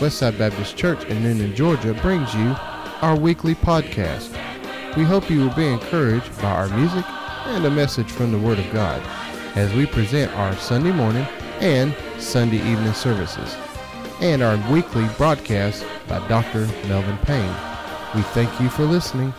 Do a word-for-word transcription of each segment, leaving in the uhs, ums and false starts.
Westside Baptist Church in Noonan, Georgia brings you our weekly podcast. We hope you will be encouraged by our music and a message from the Word of God as we present our Sunday morning and Sunday evening services and our weekly broadcast by Doctor Melvin Payne. We thank you for listening.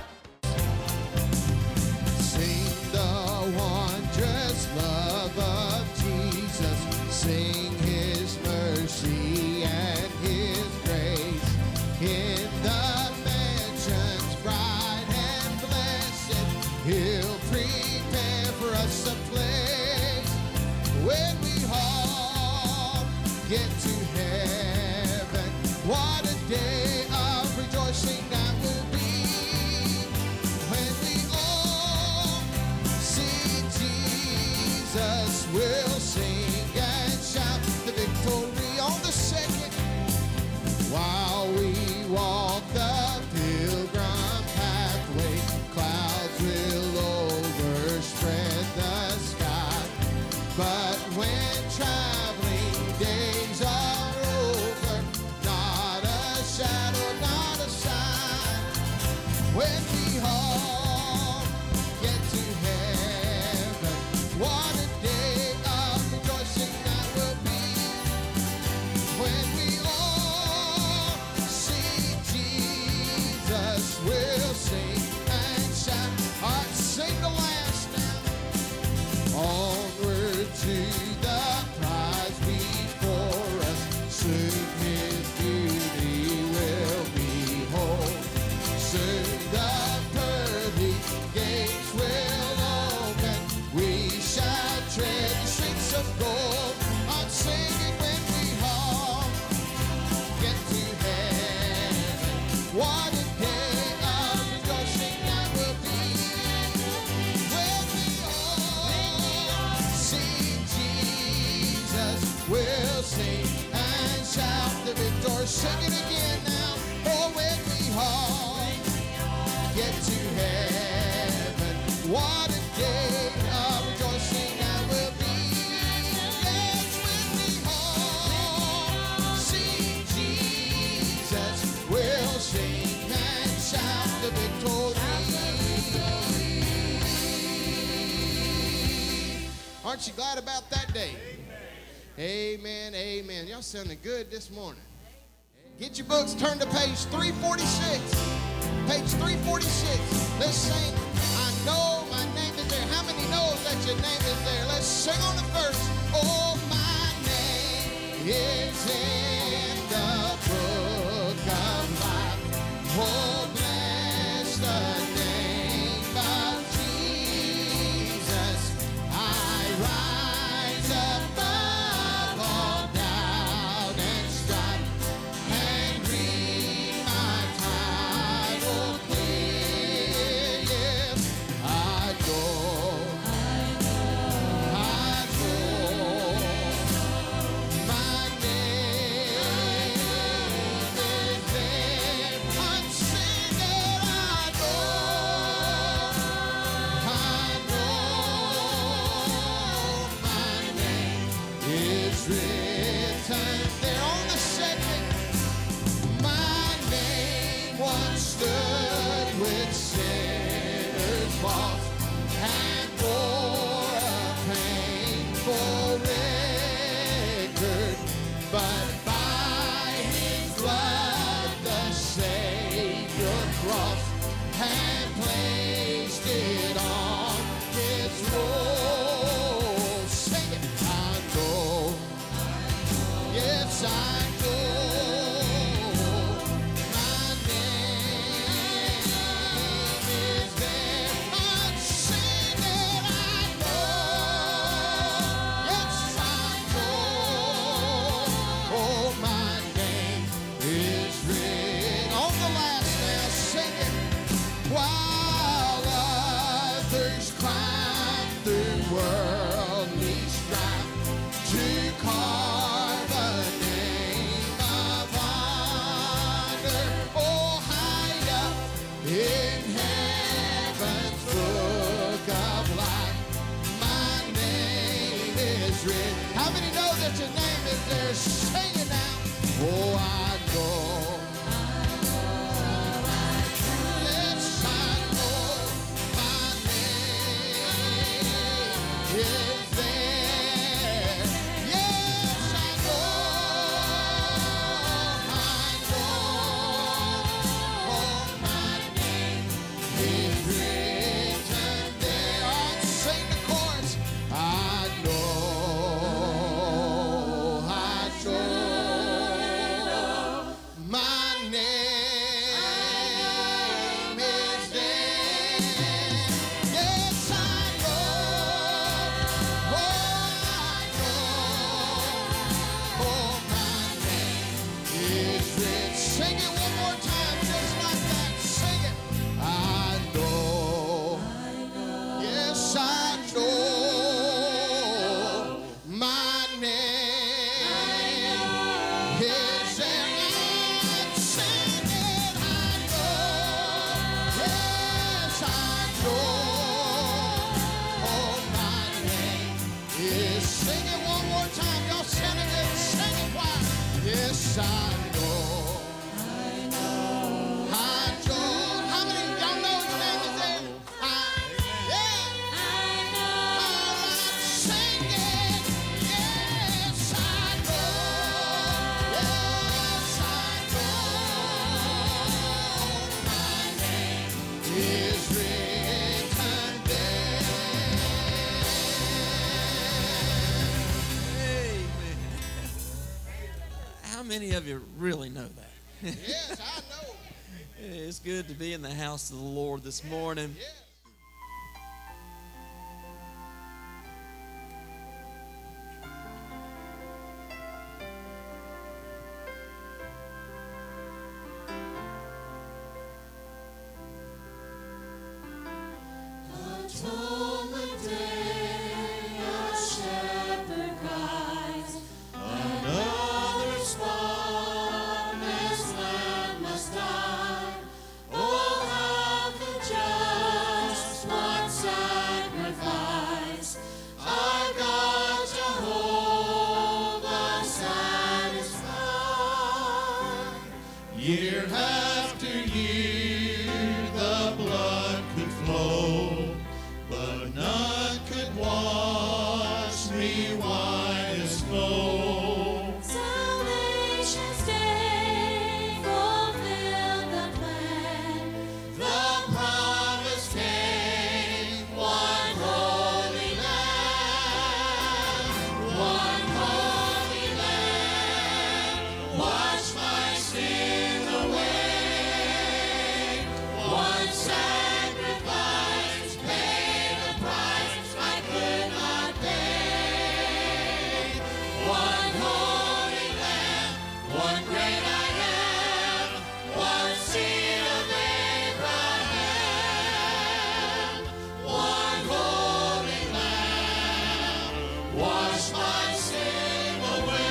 Aren't you glad about that day? Amen, amen. Y'all sounding good this morning. Get your books, turn to page three forty-six. Page three forty-six. Let's sing, I know my name is there. How many knows that your name is there? Let's sing on the verse. Oh, my name is in the book of life. Oh, bless the name of Jesus. I rise above all doubt and strife and read my title clear. Yes, I know, I know, my name is there. I'm singing, I know, I know, my name is written there on the second. My name once stood with sinners lost and bore a painful record, but by His blood the Savior crossed and placed it on His roll. Sing it. I know. Yes, I know. My name is there. I'm singing. I know. Yes, I know. Oh, my name is written on the last now. Sing it. While others climb through worldly strife to carve a name sing it one more time, just like that. Sing it. I know. Yes, I know. My name is in it. Sing it. I know. Yes, I know. Oh, my name is. Sing it one more time. Y'all sing it. Sing it wide. Yes, I know. I know. How many of y'all know his name is there? I, yeah. All right, sing it. Yes, I know. Yes, I know. My name is written there. Amen. How many of you really know that? Yes, I know. It's good to be in the house of the Lord this morning. Yes. Year after year the blood could flow, but none could wash me white as snow. Salvation's day fulfilled the plan. The promise came, one holy Lamb, one holy Lamb, wash my sin away. One sacrifice paid the price I could not pay. One holy Lamb, one great I am, one seed of Abraham. One holy Lamb, wash my sin away.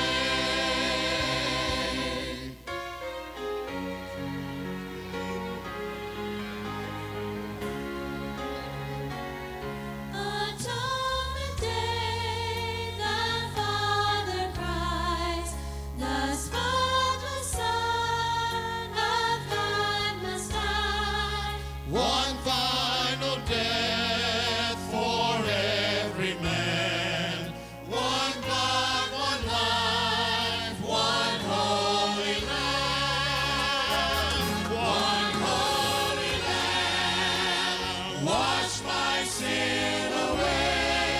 Atonement day, the Father cries, the spotless Son of God must die. One final death for every man. One blood, one life, one holy Lamb. One holy Lamb, wash my sin away.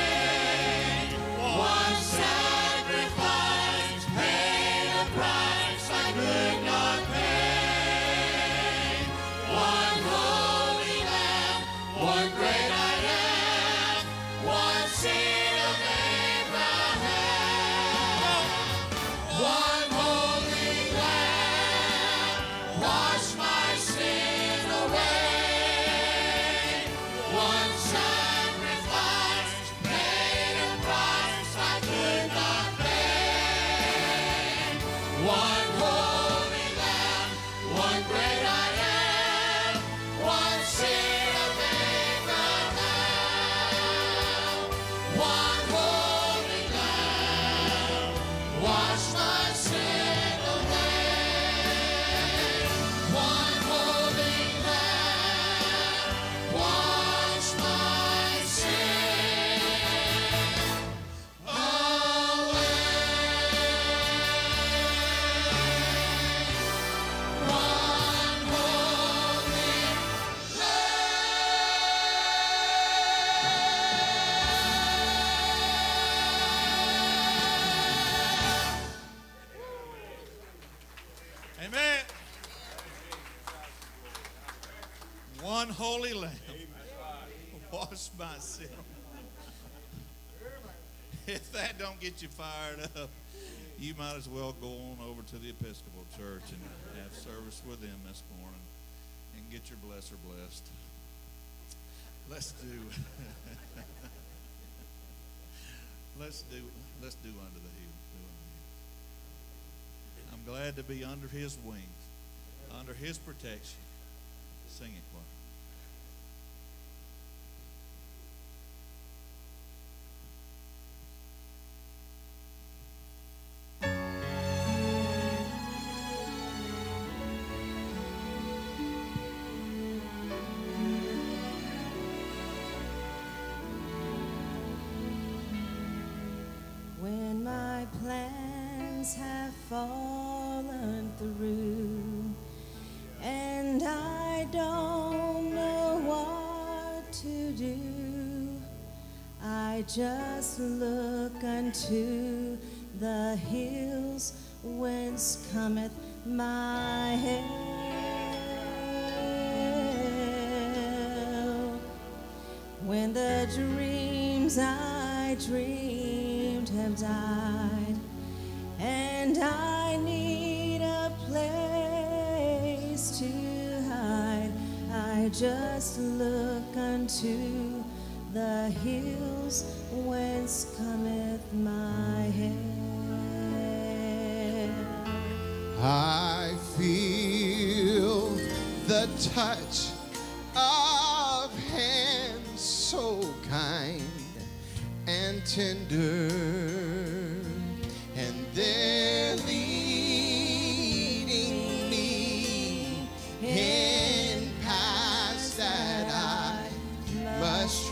One sacrifice paid a price I could not pay. One holy Lamb, one great I am, one seed of Abraham. One holy Lamb, wash my sin away. One sacrifice paid a price I could not pay. One holy Lamb, one great I am, one seed of Abraham. One holy Lamb, wash my sin away. One holy Lamb, wash my sin away. One holy Amen. One holy Lamb, wash my sin. If that don't get you fired up, you might as well go on over to the Episcopal Church and have service with them this morning and get your blesser blessed. Let's do. let's do. Let's do unto the hill. I'm glad to be under His wings, under His protection. Sing it, choir. When my plans have fallen through and I don't know what to do, I just look unto the hills whence cometh my help. When the dreams I dreamed have died and I need a place to hide, I just look unto the hills whence cometh my help. I feel the touch of hands so kind and tender, and they're leading me in paths that I must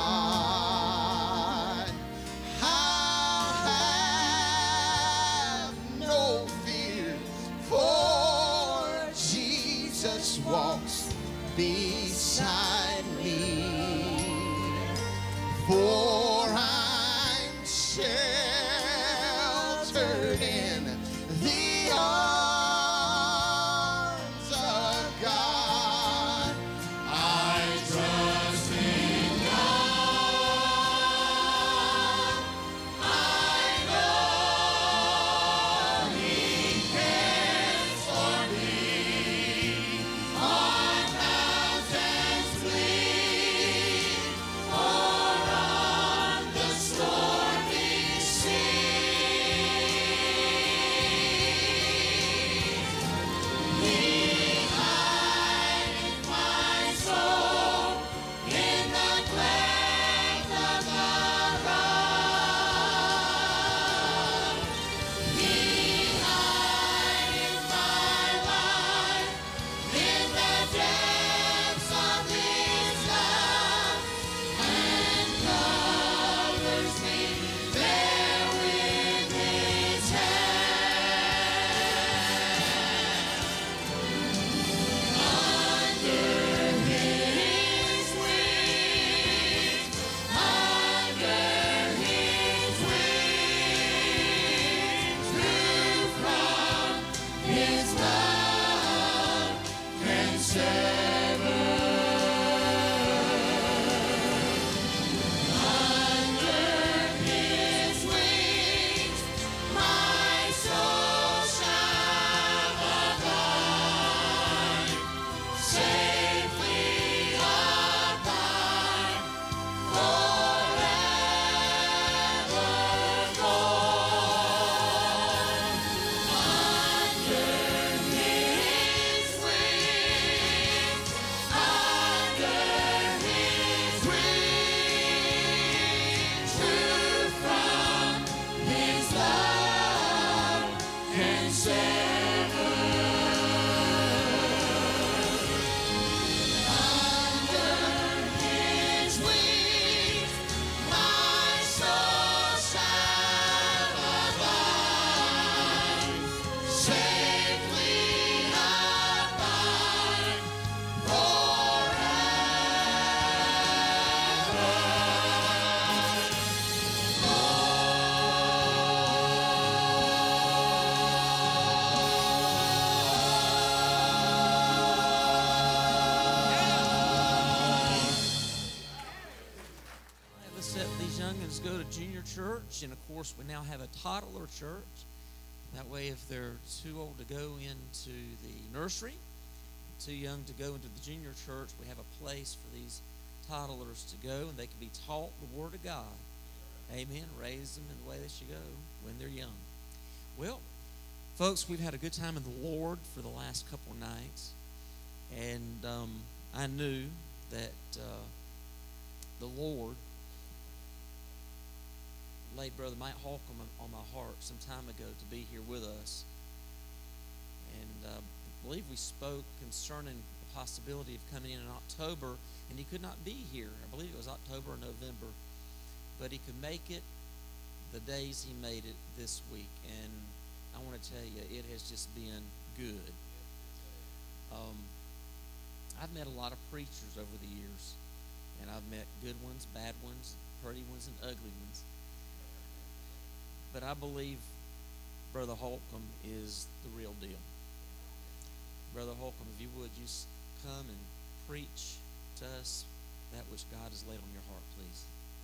trod. I'll have no fear, for Jesus walks beside me. For I'm sheltered in the arms of God. I trust in God. I know He cares for me. On mountains bleak or on the stormy sea, He hideth my soul in the cleft of the rock. He hideth my life in the depths of His love and covers me there with His hand. Under His wings, under His wings, who from His love can sever? Under His wings, my soul shall abide, safely abide forevermore. Under His wings, under His wings, who from His love can sever? Under His wings, my soul shall abide, safely abide Let's let these youngins go to junior church, and of course we now have a toddler church. That way, if they're too old to go into the nursery, too young to go into the junior church, we have a place for these toddlers to go, and they can be taught the Word of God. Amen. Raise them in the way they should go when they're young. Well, folks, we've had a good time in the Lord for the last couple of nights. And um, I knew that uh, the Lord laid Brother Mike Holcomb on my heart some time ago to be here with us. And uh, I believe we spoke concerning the possibility of coming in in October, and he could not be here. I believe it was October or November. But he could make it the days he made it this week. And I want to tell you, it has just been good. Um, I've met a lot of preachers over the years, and I've met good ones, bad ones, pretty ones, and ugly ones. But I believe Brother Holcomb is the real deal. Brother Holcomb, if you would, just come and preach to us that which God has laid on your heart, please.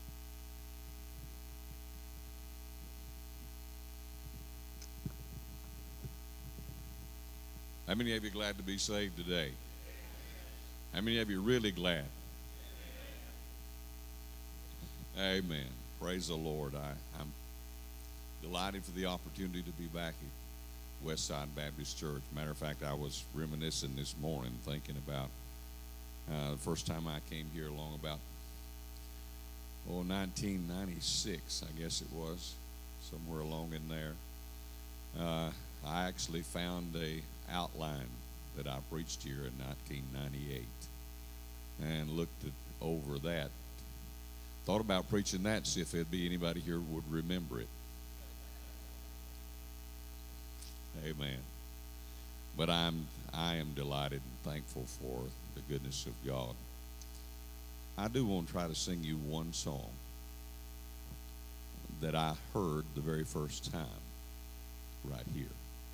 How many of you glad to be saved today? How many of you really glad? Amen. Amen. Praise the Lord. I, I'm delighted for the opportunity to be back at Westside Baptist Church. Matter of fact, I was reminiscing this morning, thinking about uh, the first time I came here along about, oh, nineteen ninety-six, I guess it was, somewhere along in there. Uh, I actually found a outline that I preached here in nineteen ninety-eight and looked at, over that. Thought about preaching that, see if there'd be anybody here who would remember it. Amen. But I'm I am delighted and thankful for the goodness of God. I do want to try to sing you one song that I heard the very first time right here.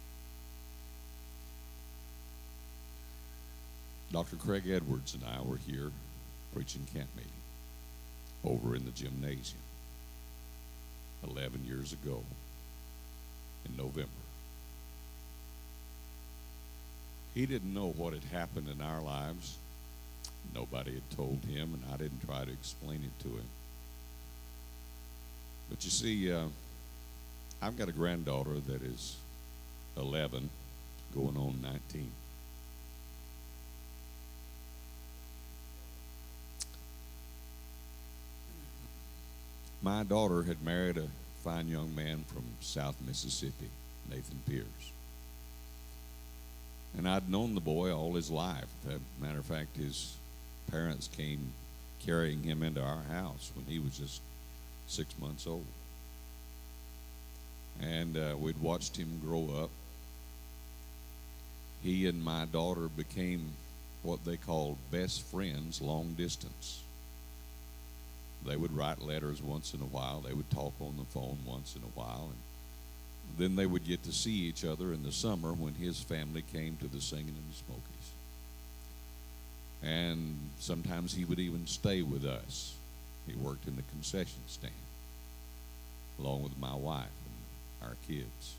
Doctor Craig Edwards and I were here preaching camp meeting over in the gymnasium eleven years ago in November. He didn't know what had happened in our lives. Nobody had told him, and I didn't try to explain it to him. But you see, uh, I've got a granddaughter that is eleven, going on nineteen. My daughter had married a fine young man from South Mississippi, Nathan Pierce. And I'd known the boy all his life. As a matter of fact, his parents came carrying him into our house when he was just six months old. And uh, we'd watched him grow up. He and my daughter became what they called best friends long distance. They would write letters once in a while. They would talk on the phone once in a while. And then they would get to see each other in the summer when his family came to the Singing in the Smokies. And sometimes he would even stay with us. He worked in the concession stand along with my wife and our kids.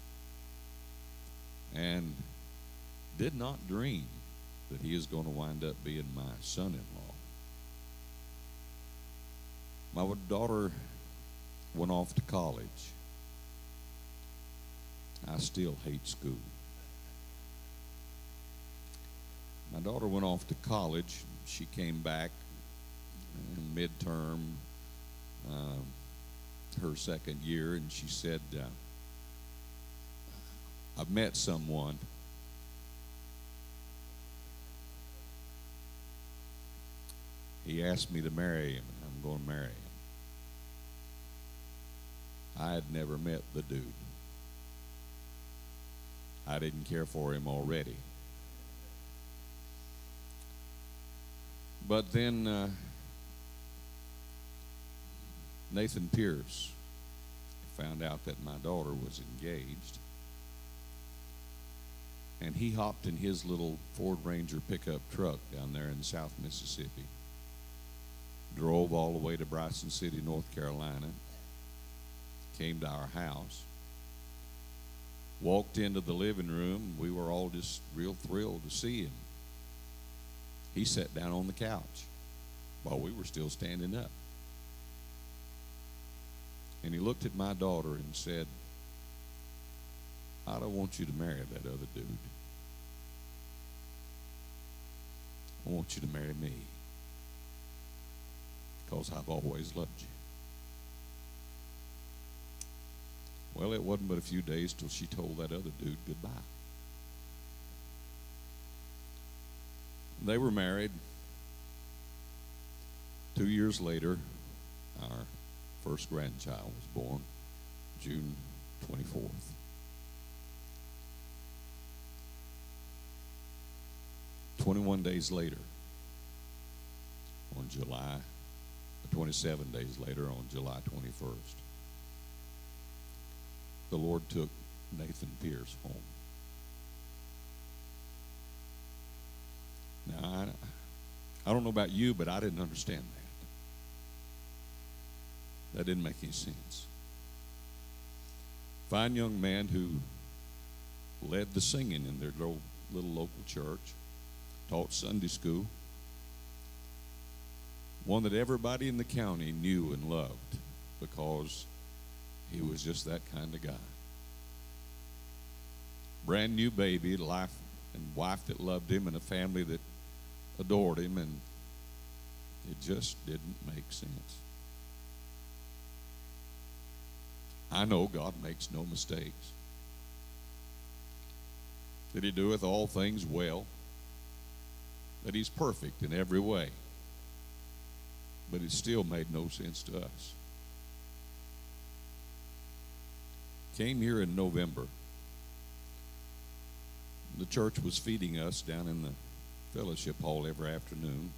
And did not dream that he is going to wind up being my son-in-law. My daughter went off to college. I still hate school. My daughter went off to college. She came back in midterm, uh, her second year, and she said, uh, I've met someone. He asked me to marry him, and I'm going to marry him. I had never met the dude. I didn't care for him already. But then uh, Nathan Pierce found out that my daughter was engaged, and he hopped in his little Ford Ranger pickup truck down there in South Mississippi, drove all the way to Bryson City, North Carolina, came to our house, walked into the living room. We were all just real thrilled to see him. He sat down on the couch while we were still standing up. And he looked at my daughter and said, I don't want you to marry that other dude. I want you to marry me, because I've always loved you. Well, it wasn't but a few days till she told that other dude goodbye. They were married. Two years later, our first grandchild was born, June twenty-fourth. twenty-one days later, on July, twenty-seven days later, on July twenty-first, the Lord took Nathan Pierce home. Now, I, I don't know about you, but I didn't understand that. That didn't make any sense. Fine young man who led the singing in their little, little local church, taught Sunday school, one that everybody in the county knew and loved because he was just that kind of guy. Brand new baby, life and wife that loved him, and a family that adored him, and it just didn't make sense. I know God makes no mistakes, that he doeth all things well, that he's perfect in every way, but it still made no sense to us. Came here in November. The church was feeding us down in the fellowship hall every afternoon.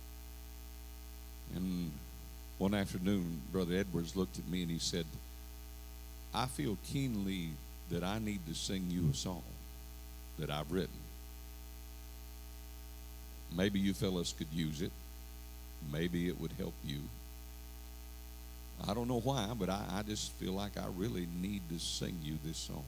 And one afternoon, Brother Edwards looked at me and he said, I feel keenly that I need to sing you a song that I've written. Maybe you fellas could use it. Maybe it would help you. I don't know why, but I, I just feel like I really need to sing you this song.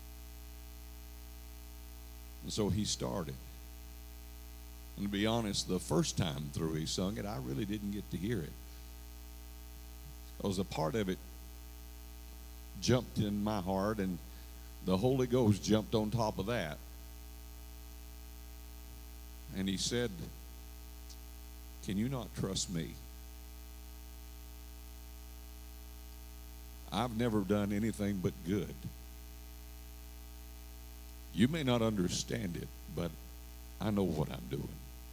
And so he started. And to be honest, the first time through he sung it, I really didn't get to hear it, because a part of it jumped in my heart, and the Holy Ghost jumped on top of that. And he said, can you not trust me? I've never done anything but good. You may not understand it, but I know what I'm doing.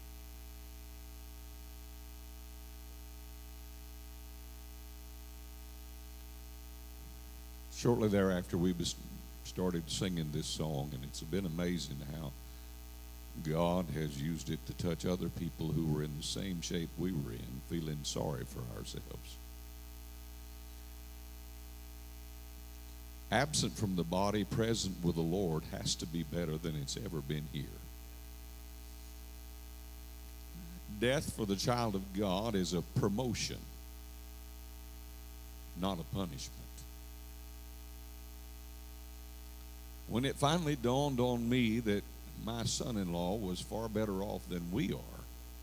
Shortly thereafter, we started singing this song, and it's been amazing how God has used it to touch other people who were in the same shape we were in, feeling sorry for ourselves. Absent from the body, present with the Lord has to be better than it's ever been here. Death for the child of God is a promotion, not a punishment. When it finally dawned on me that my son-in-law was far better off than we are,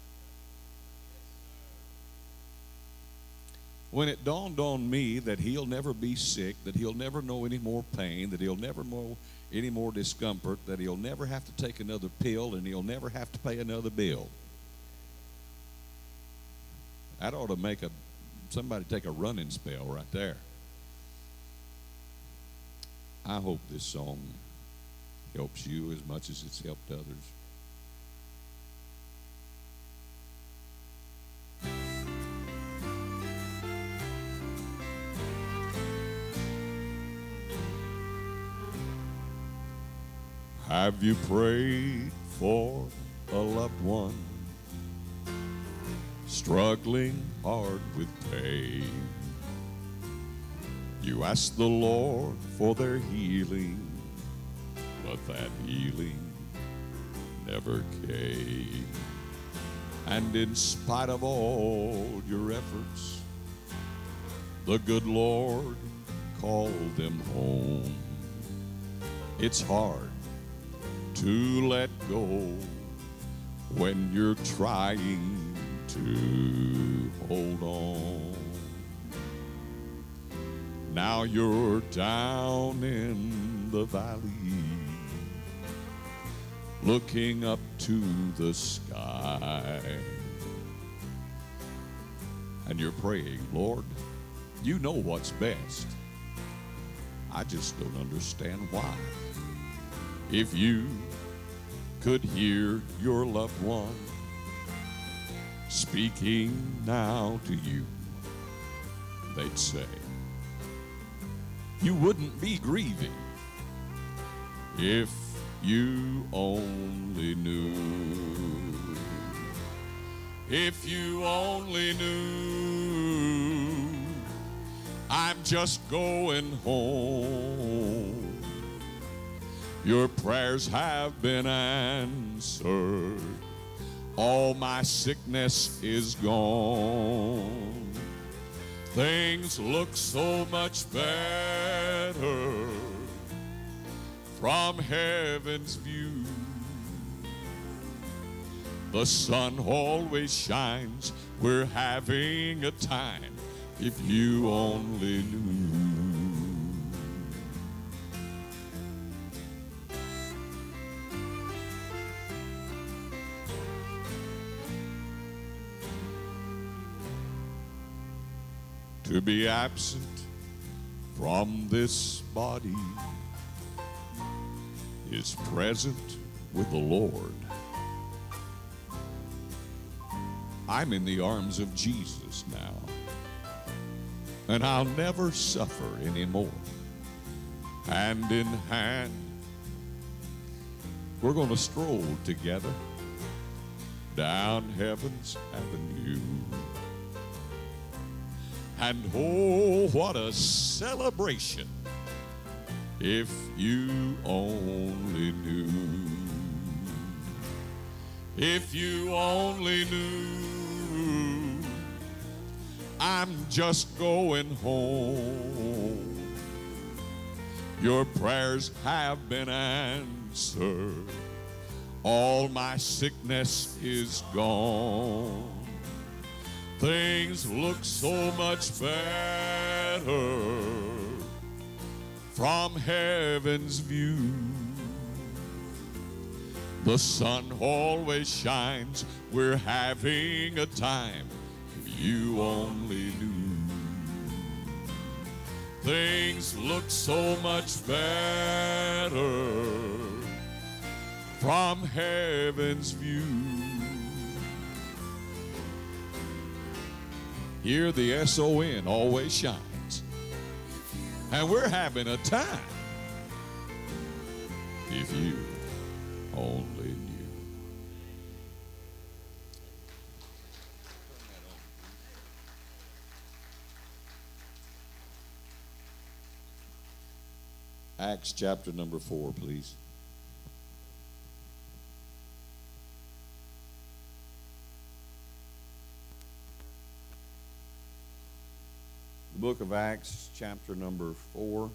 when it dawned on me that he'll never be sick, that he'll never know any more pain, that he'll never know any more discomfort, that he'll never have to take another pill, and he'll never have to pay another bill, that ought to make a somebody take a running spell right there. I hope this song helps you as much as it's helped others. Have you prayed for a loved one struggling hard with pain? You ask the Lord for their healing, but that healing never came. And in spite of all your efforts, the good Lord called them home. It's hard to let go when you're trying to hold on. Now you're down in the valley, looking up to the sky. And you're praying, Lord, you know what's best. I just don't understand why. If you could hear your loved one speaking now to you, they'd say, you wouldn't be grieving if you only knew. If you only knew, I'm just going home. Your prayers have been answered. All my sickness is gone. Things look so much better from heaven's view. The sun always shines. We're having a time. If you only knew. To be absent from this body is present with the Lord. I'm in the arms of Jesus now, and I'll never suffer anymore. Hand in hand, we're going to stroll together down heaven's avenue. And oh, what a celebration if you only knew. If you only knew, I'm just going home. Your prayers have been answered. All my sickness is gone. Things look so much better from heaven's view. The sun always shines. We're having a time. If you only knew. Things look so much better from heaven's view. Here the S O N always shines. And we're having a time. If you only knew. Acts chapter number four, please. The book of Acts, chapter number four.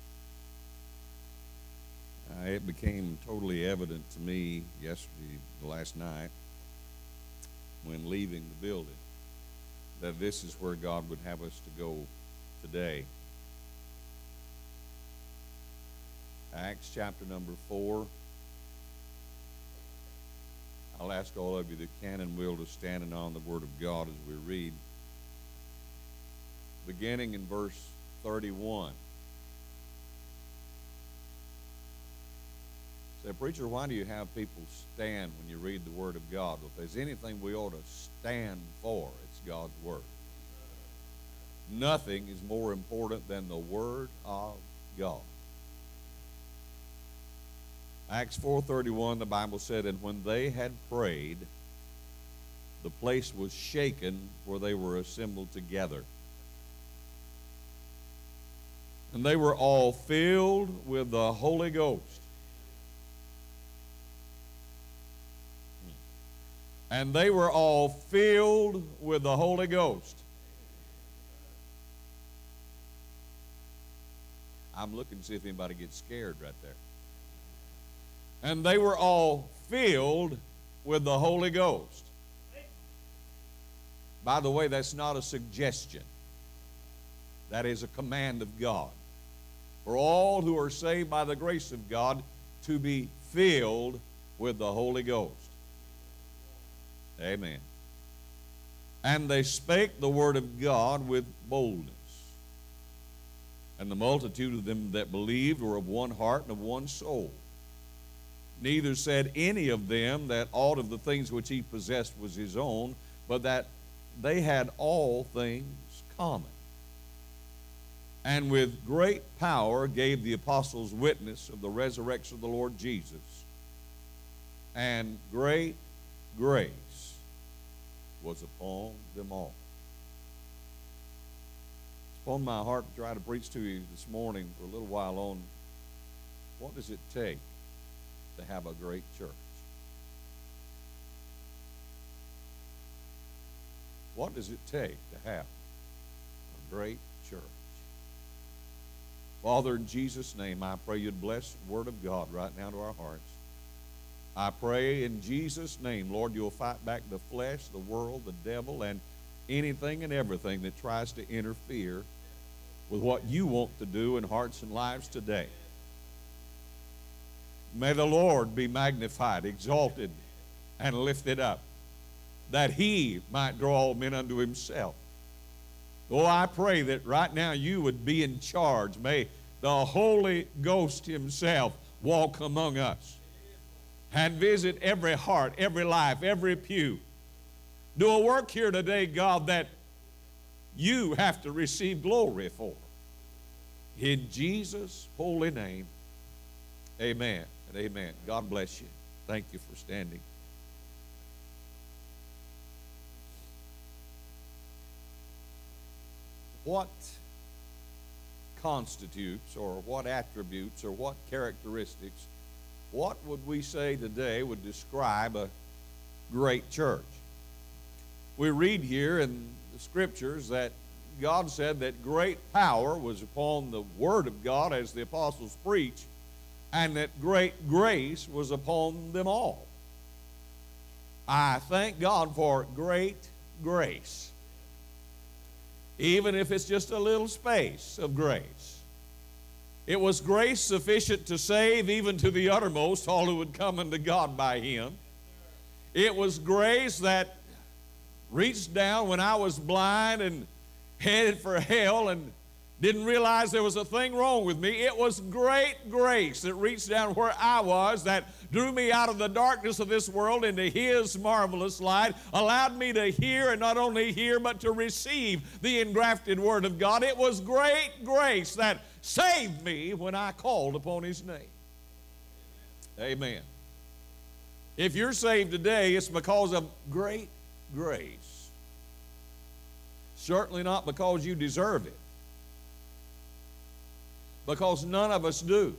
Uh, it became totally evident to me yesterday, last night, when leaving the building, that this is where God would have us to go today. Acts chapter number four. I'll ask all of you that can and will to stand and on the Word of God as we read. Beginning in verse thirty-one. Say, preacher, why do you have people stand when you read the Word of God? Well, if there's anything we ought to stand for, it's God's Word. Nothing is more important than the Word of God. Acts four thirty-one, the Bible said, and when they had prayed, the place was shaken where they were assembled together. And they were all filled with the Holy Ghost. And they were all filled with the Holy Ghost. I'm looking to see if anybody gets scared right there. And they were all filled with the Holy Ghost. By the way, that's not a suggestion. That is a command of God. For all who are saved by the grace of God to be filled with the Holy Ghost. Amen. And they spake the word of God with boldness. And the multitude of them that believed were of one heart and of one soul. Neither said any of them that aught of the things which he possessed was his own, but that they had all things common. And with great power gave the apostles witness of the resurrection of the Lord Jesus. And great grace was upon them all. It's upon my heart to try to preach to you this morning for a little while on what does it take to have a great church. What does it take to have a great church? Father, in Jesus' name, I pray you'd bless the word of God right now to our hearts. I pray in Jesus' name, Lord, you'll fight back the flesh, the world, the devil, and anything and everything that tries to interfere with what you want to do in hearts and lives today. May the Lord be magnified, exalted, and lifted up, that he might draw all men unto himself. Oh, I pray that right now you would be in charge. May the Holy Ghost himself walk among us and visit every heart, every life, every pew. Do a work here today, God, that you have to receive glory for. In Jesus' holy name, amen and amen. God bless you. Thank you for standing. What constitutes or what attributes or what characteristics, what would we say today would describe a great church? We read here in the scriptures that God said that great power was upon the word of God as the apostles preached, and that great grace was upon them all. I thank God for great grace. Even if it's just a little space of grace. It was grace sufficient to save even to the uttermost all who would come unto God by him. It was grace that reached down when I was blind and headed for hell and didn't realize there was a thing wrong with me. It was great grace that reached down where I was, that drew me out of the darkness of this world into his marvelous light, allowed me to hear, and not only hear, but to receive the engrafted word of God. It was great grace that saved me when I called upon his name. Amen. If you're saved today, it's because of great grace. Certainly not because you deserve it. Because none of us do.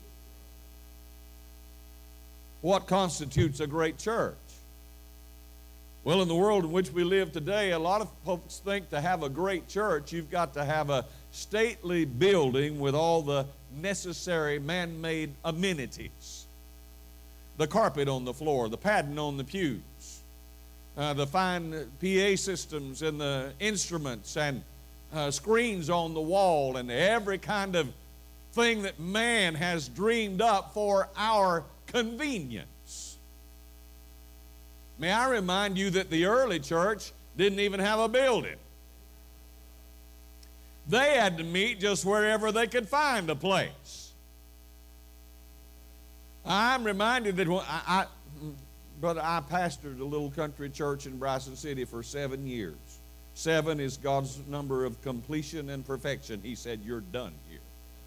What constitutes a great church? Well, in the world in which we live today, a lot of folks think to have a great church, you've got to have a stately building with all the necessary man-made amenities. The carpet on the floor, the padding on the pews, uh, the fine P A systems and the instruments and uh, screens on the wall and every kind of thing that man has dreamed up for our convenience. May I remind you that the early church didn't even have a building. They had to meet just wherever they could find a place. I'm reminded that when I, I brother, I pastored a little country church in Bryson City for seven years. Seven is God's number of completion and perfection. He said, you're done here.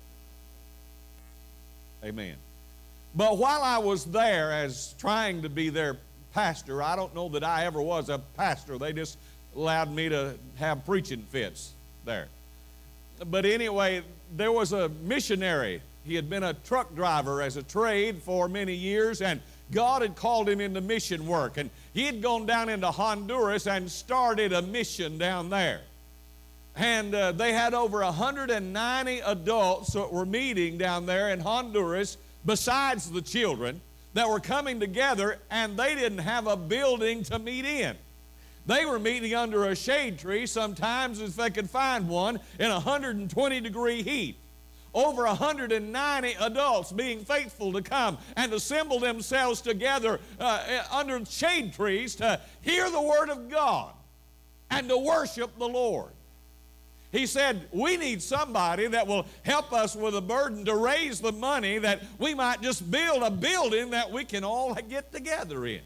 Amen. But while I was there as trying to be their pastor, I don't know that I ever was a pastor. They just allowed me to have preaching fits there. But anyway, there was a missionary. He had been a truck driver as a trade for many years, and God had called him into mission work. And he had gone down into Honduras and started a mission down there. And uh, they had over one hundred ninety adults that were meeting down there in Honduras, besides the children. that were coming together, and they didn't have a building to meet in. They were meeting under a shade tree, sometimes if they could find one, in one hundred twenty degree heat. Over one hundred ninety adults being faithful to come and assemble themselves together uh, under shade trees to hear the Word of God and to worship the Lord. He said, we need somebody that will help us with a burden to raise the money that we might just build a building that we can all get together in.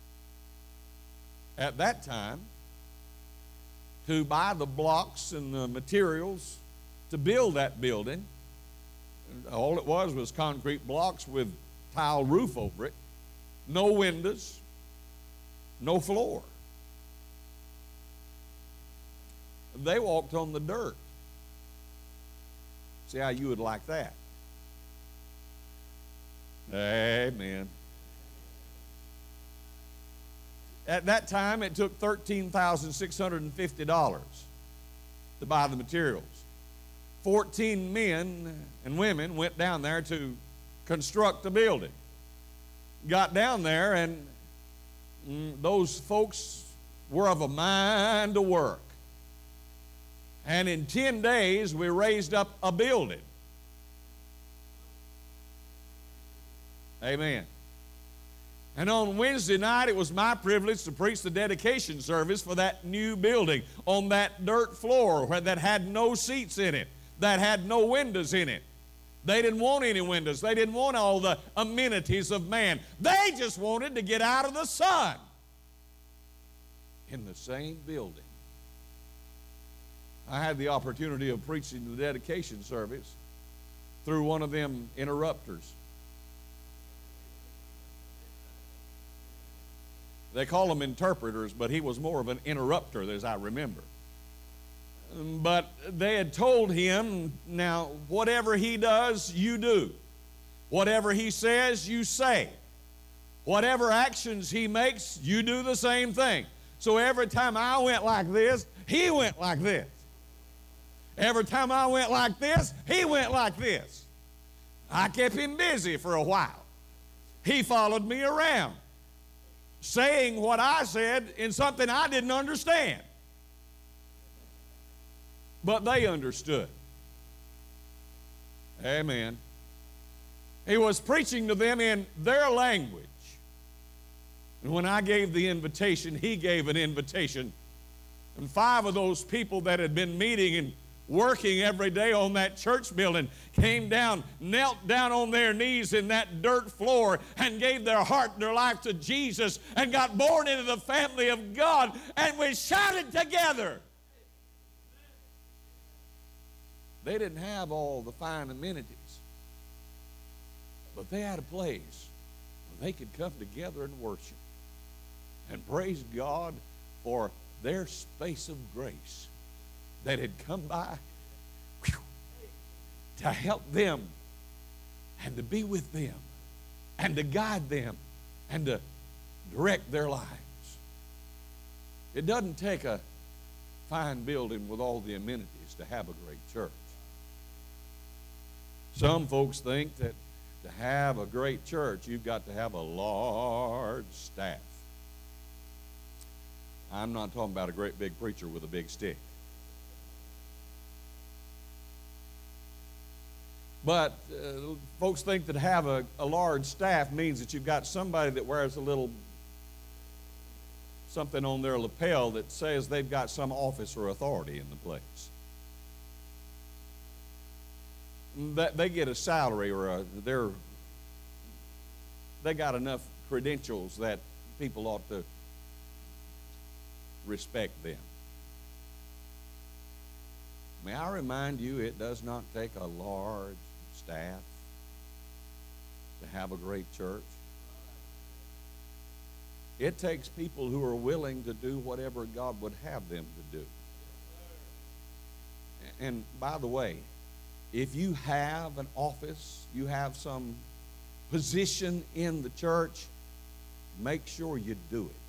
At that time, to buy the blocks and the materials to build that building, all it was was concrete blocks with tile roof over it, no windows, no floor. They walked on the dirt. See how you would like that? Amen. At that time, it took thirteen thousand six hundred fifty dollars to buy the materials. fourteen men and women went down there to construct the building. Got down there, and mm, those folks were of a mind to work. And in ten days, we raised up a building. Amen. And on Wednesday night, it was my privilege to preach the dedication service for that new building on that dirt floor where that had no seats in it, that had no windows in it. They didn't want any windows. They didn't want all the amenities of man. They just wanted to get out of the sun. In the same building, I had the opportunity of preaching the dedication service through one of them interrupters. They call them interpreters, but he was more of an interrupter, as I remember. But they had told him, now, whatever he does, you do. Whatever he says, you say. Whatever actions he makes, you do the same thing. So every time I went like this, he went like this. Every time I went like this, he went like this. I kept him busy for a while. He followed me around, saying what I said in something I didn't understand. But they understood. Amen. He was preaching to them in their language. And when I gave the invitation, he gave an invitation. And five of those people that had been meeting and working every day on that church building came down, knelt down on their knees in that dirt floor and gave their heart and their life to Jesus and got born into the family of God, and we shouted together. They didn't have all the fine amenities, but they had a place where they could come together and worship and praise God for their space of grace that had come by whew, to help them and to be with them and to guide them and to direct their lives. It doesn't take a fine building with all the amenities to have a great church. Some folks think that to have a great church, you've got to have a large staff. I'm not talking about a great big preacher with a big stick. But uh, folks think that have a, a large staff means that you've got somebody that wears a little something on their lapel that says they've got some office or authority in the place. That they get a salary or a, they're, they got enough credentials that people ought to respect them. May I remind you, it does not take a large staff to have a great church. It takes people who are willing to do whatever God would have them to do. And by the way, if you have an office, you have some position in the church, make sure you do it.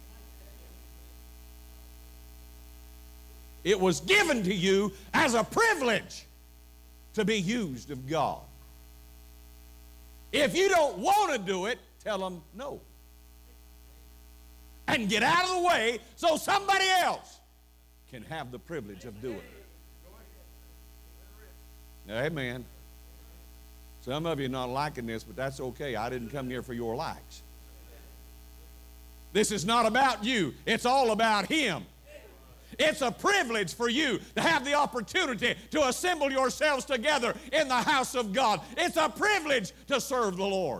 It was given to you as a privilege to be used of God. If you don't want to do it, tell them no. And get out of the way so somebody else can have the privilege of doing it. Amen. Some of you are not liking this, but that's okay. I didn't come here for your likes. This is not about you. It's all about Him. It's a privilege for you to have the opportunity to assemble yourselves together in the house of God. It's a privilege to serve the Lord.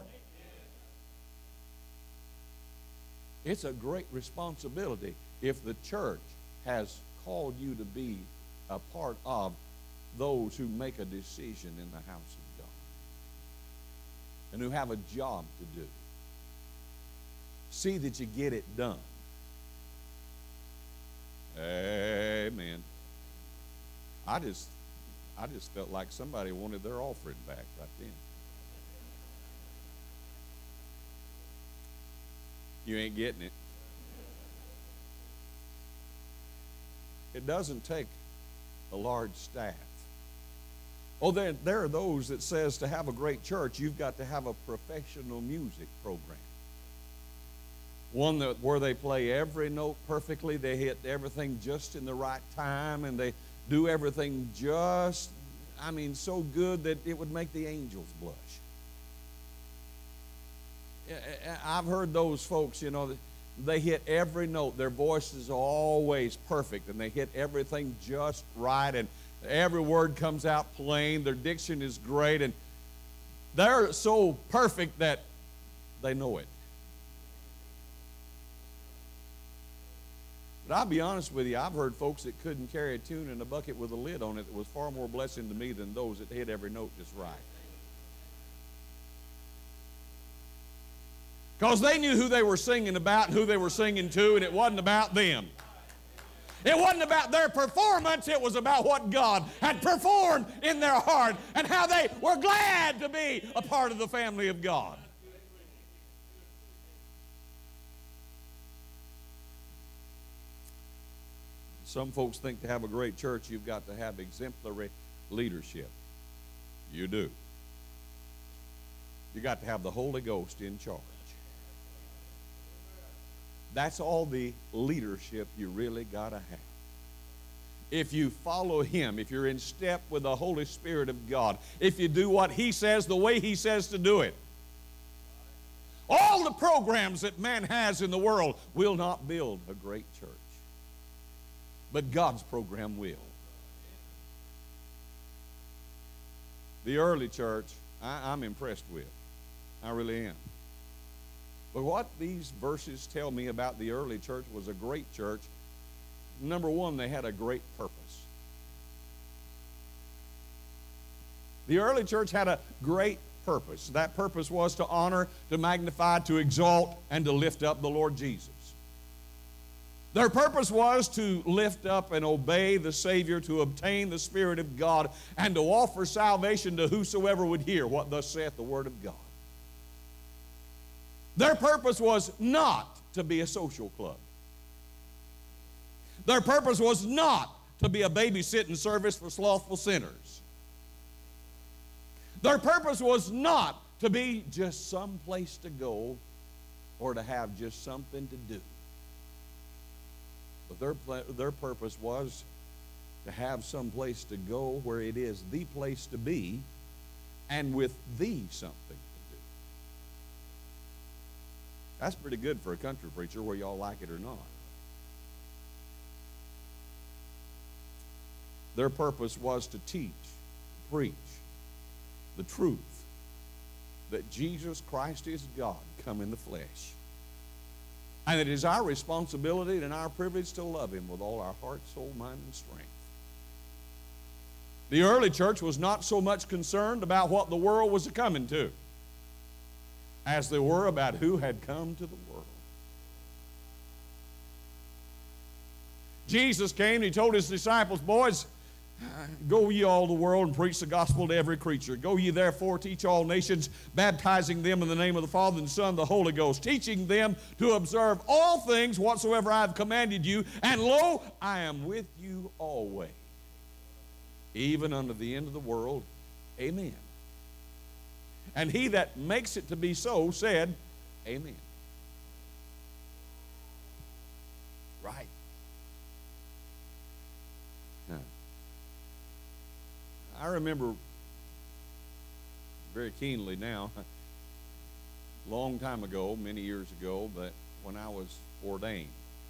It's a great responsibility if the church has called you to be a part of those who make a decision in the house of God and who have a job to do. See that you get it done. Amen. I just, I just felt like somebody wanted their offering back right then. You ain't getting it. It doesn't take a large staff. Oh, there, there are those that says to have a great church, you've got to have a professional music program. One that, where they play every note perfectly, they hit everything just in the right time, and they do everything just, I mean, so good that it would make the angels blush. I've heard those folks, you know, they hit every note. Their voices are always perfect, and they hit everything just right, and every word comes out plain. Their diction is great, and they're so perfect that they know it. But I'll be honest with you, I've heard folks that couldn't carry a tune in a bucket with a lid on it that was far more blessing to me than those that hit every note just right. Because they knew who they were singing about and who they were singing to, and it wasn't about them. It wasn't about their performance, it was about what God had performed in their heart and how they were glad to be a part of the family of God. Some folks think to have a great church, you've got to have exemplary leadership. You do. You got to have the Holy Ghost in charge. That's all the leadership you really got to have. If you follow Him, if you're in step with the Holy Spirit of God, if you do what He says the way He says to do it, all the programs that man has in the world will not build a great church. But God's program will. The early church, I, I'm impressed with. I really am. But what these verses tell me about the early church was a great church. Number one, they had a great purpose. The early church had a great purpose. That purpose was to honor, to magnify, to exalt, and to lift up the Lord Jesus. Their purpose was to lift up and obey the Savior, to obtain the Spirit of God, and to offer salvation to whosoever would hear what thus saith the Word of God. Their purpose was not to be a social club. Their purpose was not to be a babysitting service for slothful sinners. Their purpose was not to be just some place to go or to have just something to do. But their, their purpose was to have some place to go where it is the place to be and with the something to do. That's pretty good for a country preacher, whether y'all like it or not. Their purpose was to teach, preach the truth that Jesus Christ is God come in the flesh. And it is our responsibility and our privilege to love Him with all our heart, soul, mind, and strength. The early church was not so much concerned about what the world was coming to as they were about who had come to the world. Jesus came and He told His disciples, boys, go ye all the world and preach the gospel to every creature. Go ye therefore, teach all nations, baptizing them in the name of the Father and the Son and the Holy Ghost, teaching them to observe all things whatsoever I have commanded you. And lo, I am with you always, even unto the end of the world. Amen. And He that makes it to be so said, Amen. Right. Huh. I remember very keenly now, long time ago, many years ago, but when I was ordained.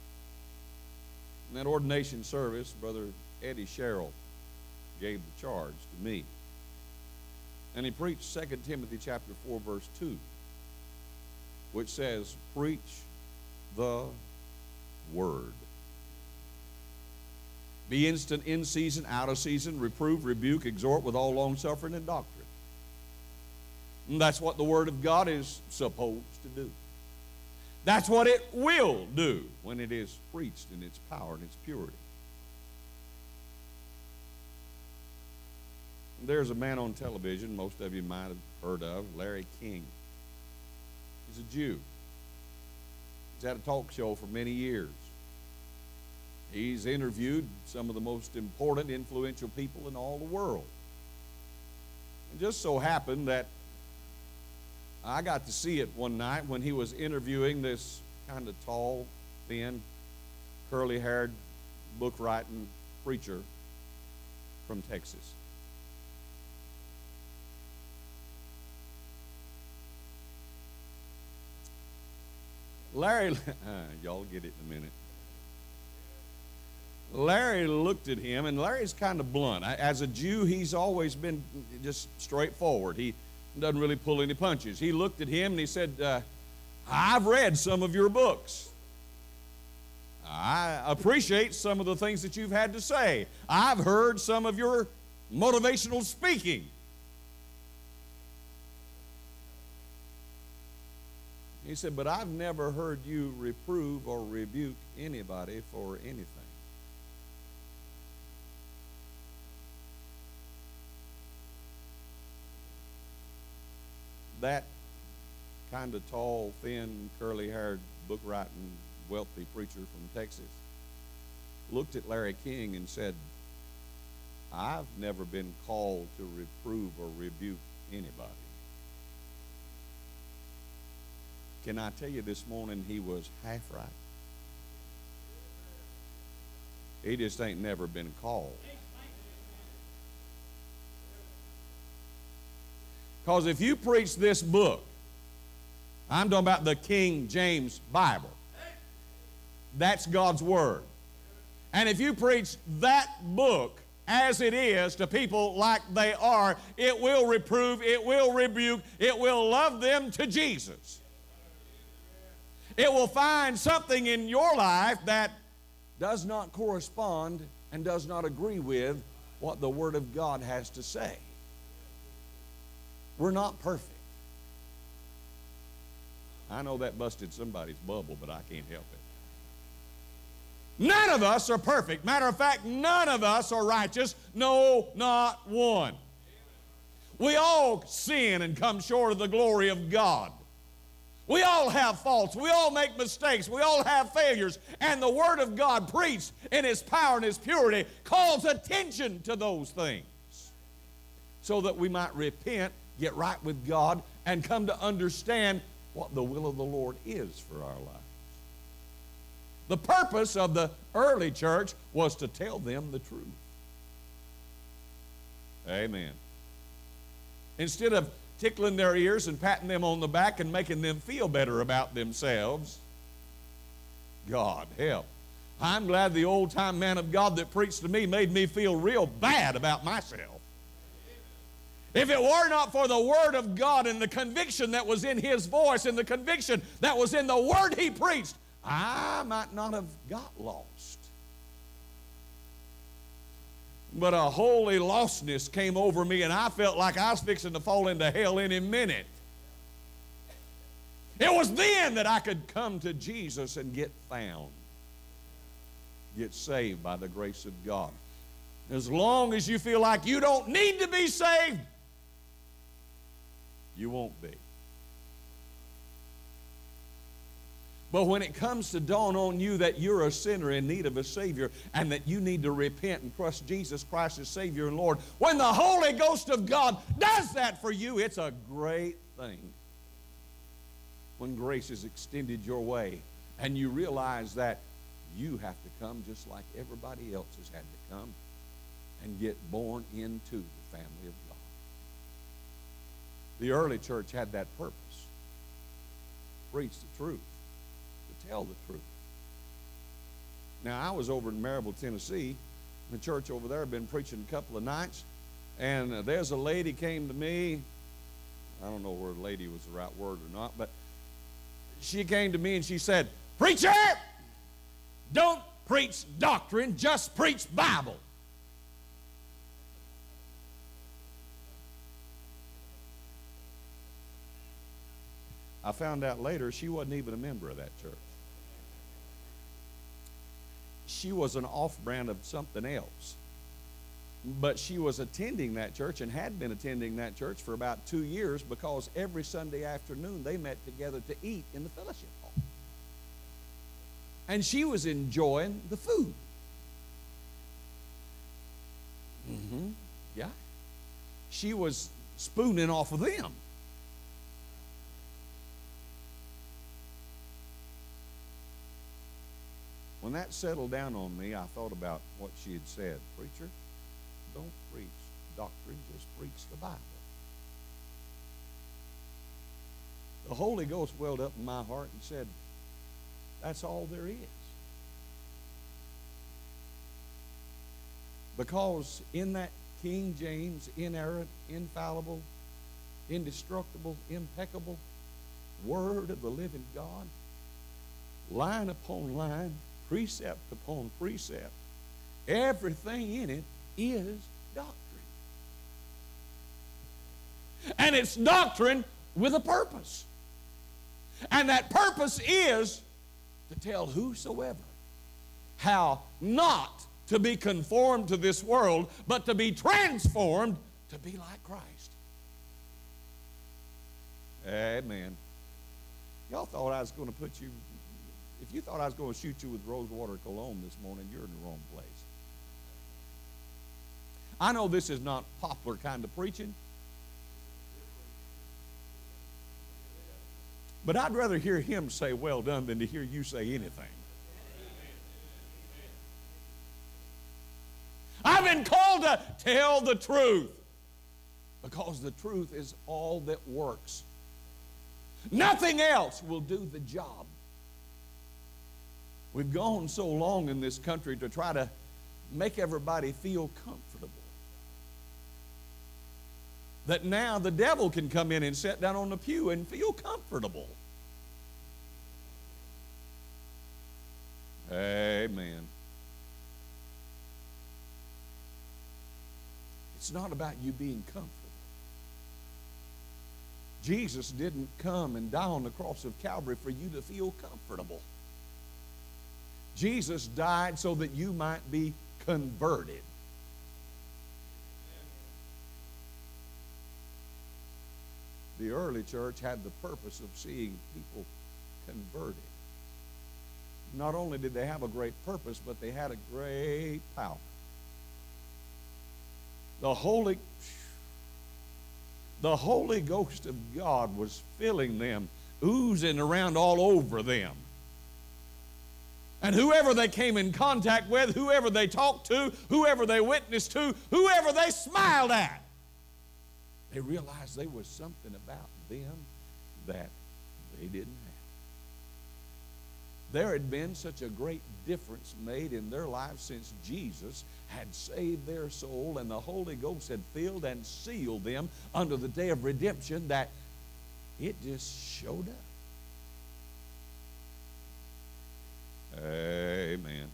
In that ordination service, Brother Eddie Sherrill gave the charge to me. And he preached Second Timothy chapter four, verse two, which says, preach the word. Be instant in season, out of season, reprove, rebuke, exhort with all long-suffering and doctrine. And that's what the Word of God is supposed to do. That's what it will do when it is preached in its power and its purity. There's a man on television, most of you might have heard of, Larry King. He's a Jew. He's had a talk show for many years. He's interviewed some of the most important, influential people in all the world. It just so happened that I got to see it one night when he was interviewing this kind of tall, thin, curly-haired, book-writing preacher from Texas. Larry, uh, y'all get it in a minute. Larry looked at him, and Larry's kind of blunt. As a Jew, he's always been just straightforward. He doesn't really pull any punches. He looked at him and he said, uh, I've read some of your books. I appreciate some of the things that you've had to say. I've heard some of your motivational speaking. He said, but I've never heard you reprove or rebuke anybody for anything. That kind of tall, thin, curly-haired, book-writing, wealthy preacher from Texas looked at Larry King and said, I've never been called to reprove or rebuke anybody. Can I tell you this morning, he was half right. He just ain't never been called. Because if you preach this book, I'm talking about the King James Bible, that's God's Word. And if you preach that book as it is to people like they are, it will reprove, it will rebuke, it will love them to Jesus. It will find something in your life that does not correspond and does not agree with what the Word of God has to say. We're not perfect. I know that busted somebody's bubble, but I can't help it. None of us are perfect. Matter of fact, none of us are righteous. No, not one. We all sin and come short of the glory of God. We all have faults. We all make mistakes. We all have failures. And the Word of God preached in its power and its purity calls attention to those things so that we might repent, get right with God, and come to understand what the will of the Lord is for our lives. The purpose of the early church was to tell them the truth. Amen. Instead of tickling their ears and patting them on the back and making them feel better about themselves, God help. I'm glad the old-time man of God that preached to me made me feel real bad about myself. If it were not for the Word of God and the conviction that was in His voice and the conviction that was in the Word He preached, I might not have got lost. But a holy lostness came over me, and I felt like I was fixing to fall into hell any minute. It was then that I could come to Jesus and get found, get saved by the grace of God. As long as you feel like you don't need to be saved, you won't be. But when it comes to dawn on you that you're a sinner in need of a Savior and that you need to repent and trust Jesus Christ as Savior and Lord, when the Holy Ghost of God does that for you, it's a great thing. when grace is extended your way and you realize that you have to come just like everybody else has had to come and get born into the family of God. The early church had that purpose. Preach the truth, to tell the truth. Now, I was over in Maryville, Tennessee. The church over there had been preaching a couple of nights, and uh, there's a lady came to me. I don't know whether lady was the right word or not, but she came to me and she said, "Preacher, don't preach doctrine, just preach Bible." I found out later she wasn't even a member of that church. She was an off-brand of something else. But she was attending that church and had been attending that church for about two years because every Sunday afternoon they met together to eat in the fellowship hall. And she was enjoying the food. Mm-hmm. Yeah. She was spooning off of them. When that settled down on me, I thought about what she had said. Preacher, don't preach doctrine, just preach the Bible. The Holy Ghost welled up in my heart and said, that's all there is. Because in that King James, inerrant, infallible, indestructible, impeccable Word of the living God, line upon line, precept upon precept, everything in it is doctrine. And it's doctrine with a purpose. And that purpose is to tell whosoever how not to be conformed to this world, but to be transformed to be like Christ. Amen. Y'all thought I was going to put you, if you thought I was going to shoot you with rosewater cologne this morning, you're in the wrong place. I know this is not popular kind of preaching, but I'd rather hear him say well done than to hear you say anything. I've been called to tell the truth because the truth is all that works. Nothing else will do the job. We've gone so long in this country to try to make everybody feel comfortable that now the devil can come in and sit down on the pew and feel comfortable. Amen. It's not about you being comfortable. Jesus didn't come and die on the cross of Calvary for you to feel comfortable. Jesus died so that you might be converted. The early church had the purpose of seeing people converted. Not only did they have a great purpose, but they had a great power. The Holy, the Holy Ghost of God was filling them, oozing around all over them. And whoever they came in contact with, whoever they talked to, whoever they witnessed to, whoever they smiled at, they realized there was something about them that they didn't have. There had been such a great difference made in their lives since Jesus had saved their soul and the Holy Ghost had filled and sealed them under the day of redemption that it just showed up. Amen.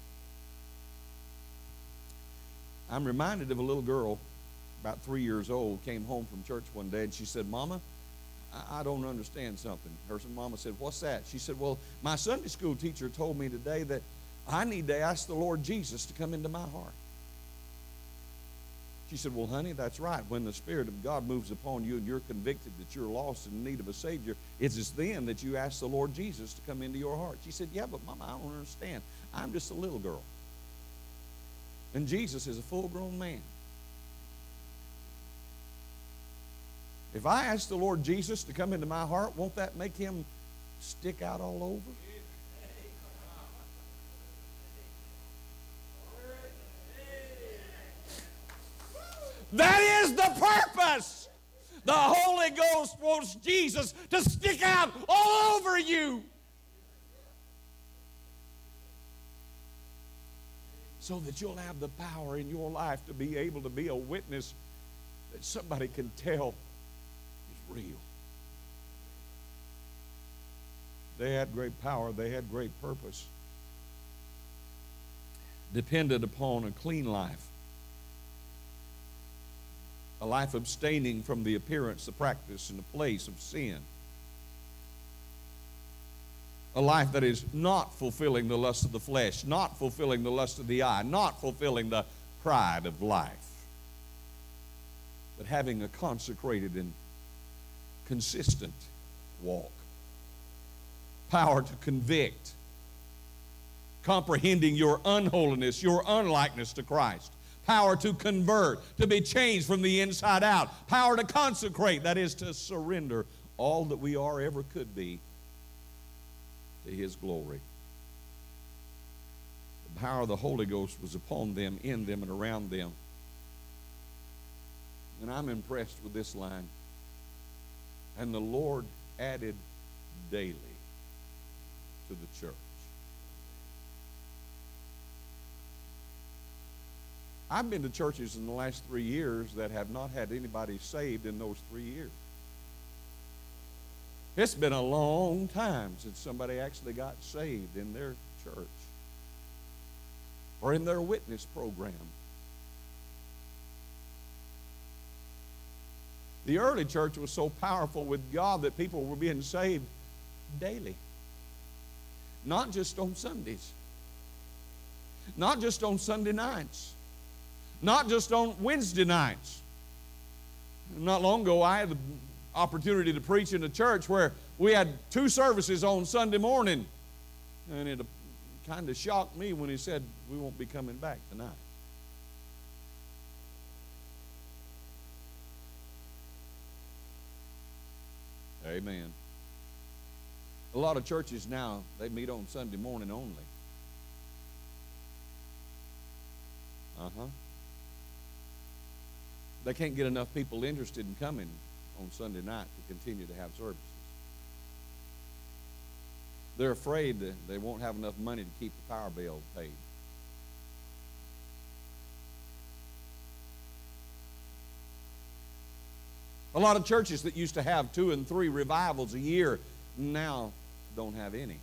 I'm reminded of a little girl about three years old, came home from church one day and she said, Mama, I, I don't understand something. Her mama said, what's that? She said, well, my Sunday school teacher told me today that I need to ask the Lord Jesus to come into my heart. She said, well, honey, that's right. When the Spirit of God moves upon you and you're convicted that you're lost and in need of a Savior, it's just then that you ask the Lord Jesus to come into your heart. She said, yeah, but Mama, I don't understand. I'm just a little girl. And Jesus is a full-grown man. If I ask the Lord Jesus to come into my heart, won't that make him stick out all over? That is the purpose. The Holy Ghost wants Jesus to stick out all over you, so that you'll have the power in your life to be able to be a witness that somebody can tell is real. They had great power. They had great purpose. Depended upon a clean life. A life abstaining from the appearance, the practice, and the place of sin. A life that is not fulfilling the lust of the flesh, not fulfilling the lust of the eye, not fulfilling the pride of life, but having a consecrated and consistent walk. Power to convict, comprehending your unholiness, your unlikeness to Christ. Power to convert, to be changed from the inside out. Power to consecrate, that is to surrender all that we are, ever could be, to His glory. The power of the Holy Ghost was upon them, in them, and around them. And I'm impressed with this line. And the Lord added daily to the church. I've been to churches in the last three years that have not had anybody saved in those three years. It's been a long time since somebody actually got saved in their church or in their witness program. The early church was so powerful with God that people were being saved daily. Not just on Sundays. Not just on Sunday nights. Not just on Wednesday nights. Not long ago, I had the opportunity to preach in a church where we had two services on Sunday morning. And it kind of shocked me when he said, we won't be coming back tonight. Amen. A lot of churches now, they meet on Sunday morning only. Uh-huh. They can't get enough people interested in coming on Sunday night to continue to have services. They're afraid that they won't have enough money to keep the power bill paid. A lot of churches that used to have two and three revivals a year now don't have any.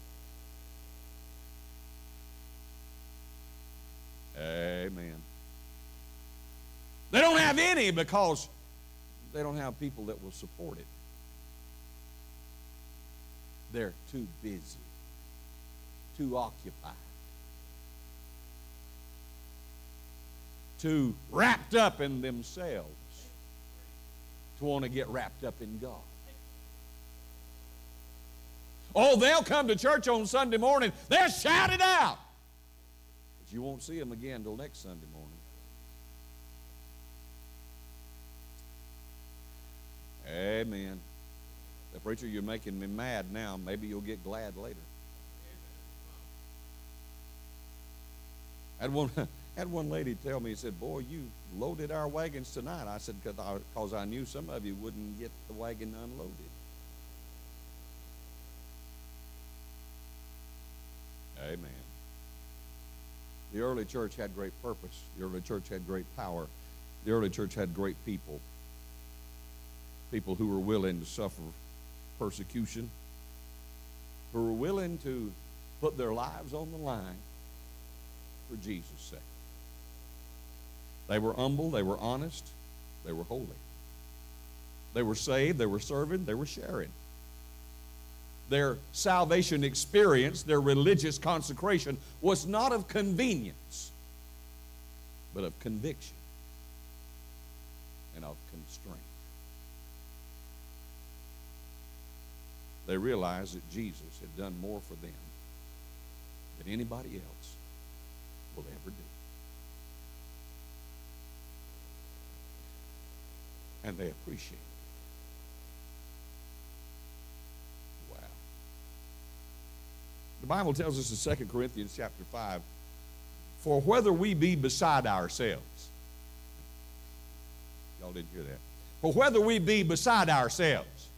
Amen. They don't have any because they don't have people that will support it. They're too busy, too occupied, too wrapped up in themselves to want to get wrapped up in God. Oh, they'll come to church on Sunday morning. They'll shout it out. But you won't see them again till next Sunday morning. Amen. The preacher, you're making me mad now. Maybe you'll get glad later. I had one, had one lady tell me, he said, boy, you loaded our wagons tonight. I said, because I, I knew some of you wouldn't get the wagon unloaded. Amen. The early church had great purpose. The early church had great power. The early church had great people. People who were willing to suffer persecution, who were willing to put their lives on the line for Jesus' sake. They were humble, they were honest, they were holy. They were saved, they were serving, they were sharing. Their salvation experience, their religious consecration, was not of convenience, but of conviction and of constraint. They realized that Jesus had done more for them than anybody else will ever do. And they appreciate it. Wow. The Bible tells us in Second Corinthians chapter five, for whether we be beside ourselves, y'all didn't hear that, for whether we be beside ourselves,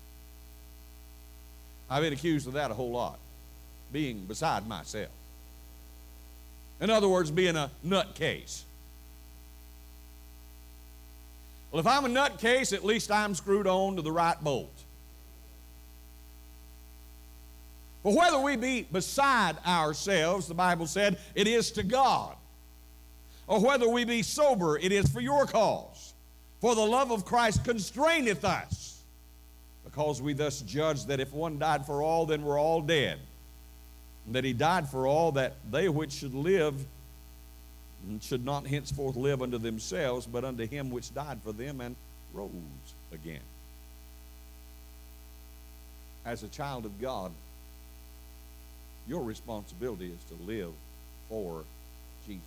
I've been accused of that a whole lot, being beside myself. In other words, being a nutcase. Well, if I'm a nutcase, at least I'm screwed on to the right bolt. But whether we be beside ourselves, the Bible said, it is to God. Or whether we be sober, it is for your cause. For the love of Christ constraineth us, because we thus judge that if one died for all, then we're all dead. And that he died for all, that they which should live should not henceforth live unto themselves, but unto him which died for them and rose again. As a child of God, your responsibility is to live for Jesus.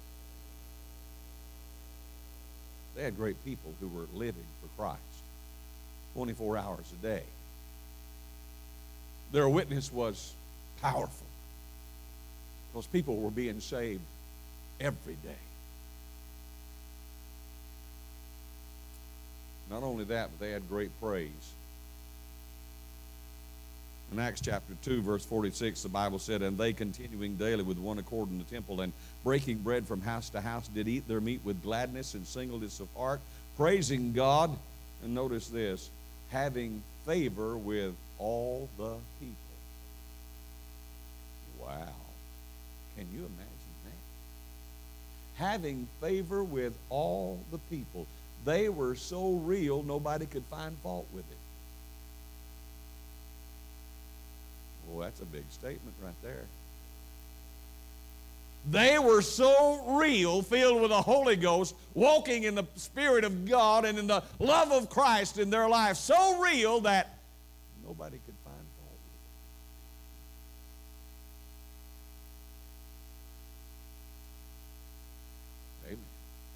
They had great people who were living for Christ twenty-four hours a day. Their witness was powerful because people were being saved every day. Not only that, but they had great praise. In Acts chapter two, verse forty-six, the Bible said, and they continuing daily with one accord in the temple, and breaking bread from house to house, did eat their meat with gladness and singleness of heart, praising God, and notice this, having favor with all the people. Wow. Can you imagine that? Having favor with all the people. They were so real, nobody could find fault with it. Well, that's a big statement right there. They were so real, filled with the Holy Ghost, walking in the Spirit of God and in the love of Christ in their life, so real that nobody could find fault with it. Amen.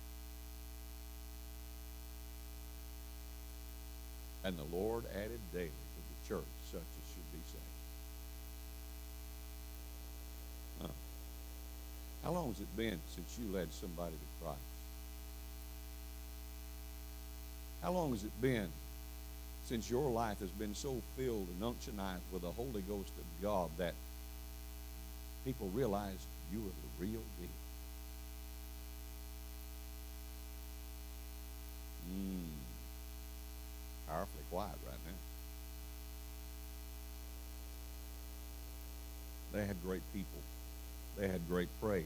And the Lord added daily to the church such as should be saved. Huh. How long has it been since you led somebody to Christ? How long has it been since your life has been so filled and unctionized with the Holy Ghost of God that people realize you are the real deal? Mm. Powerfully quiet right now. They had great people. They had great praise.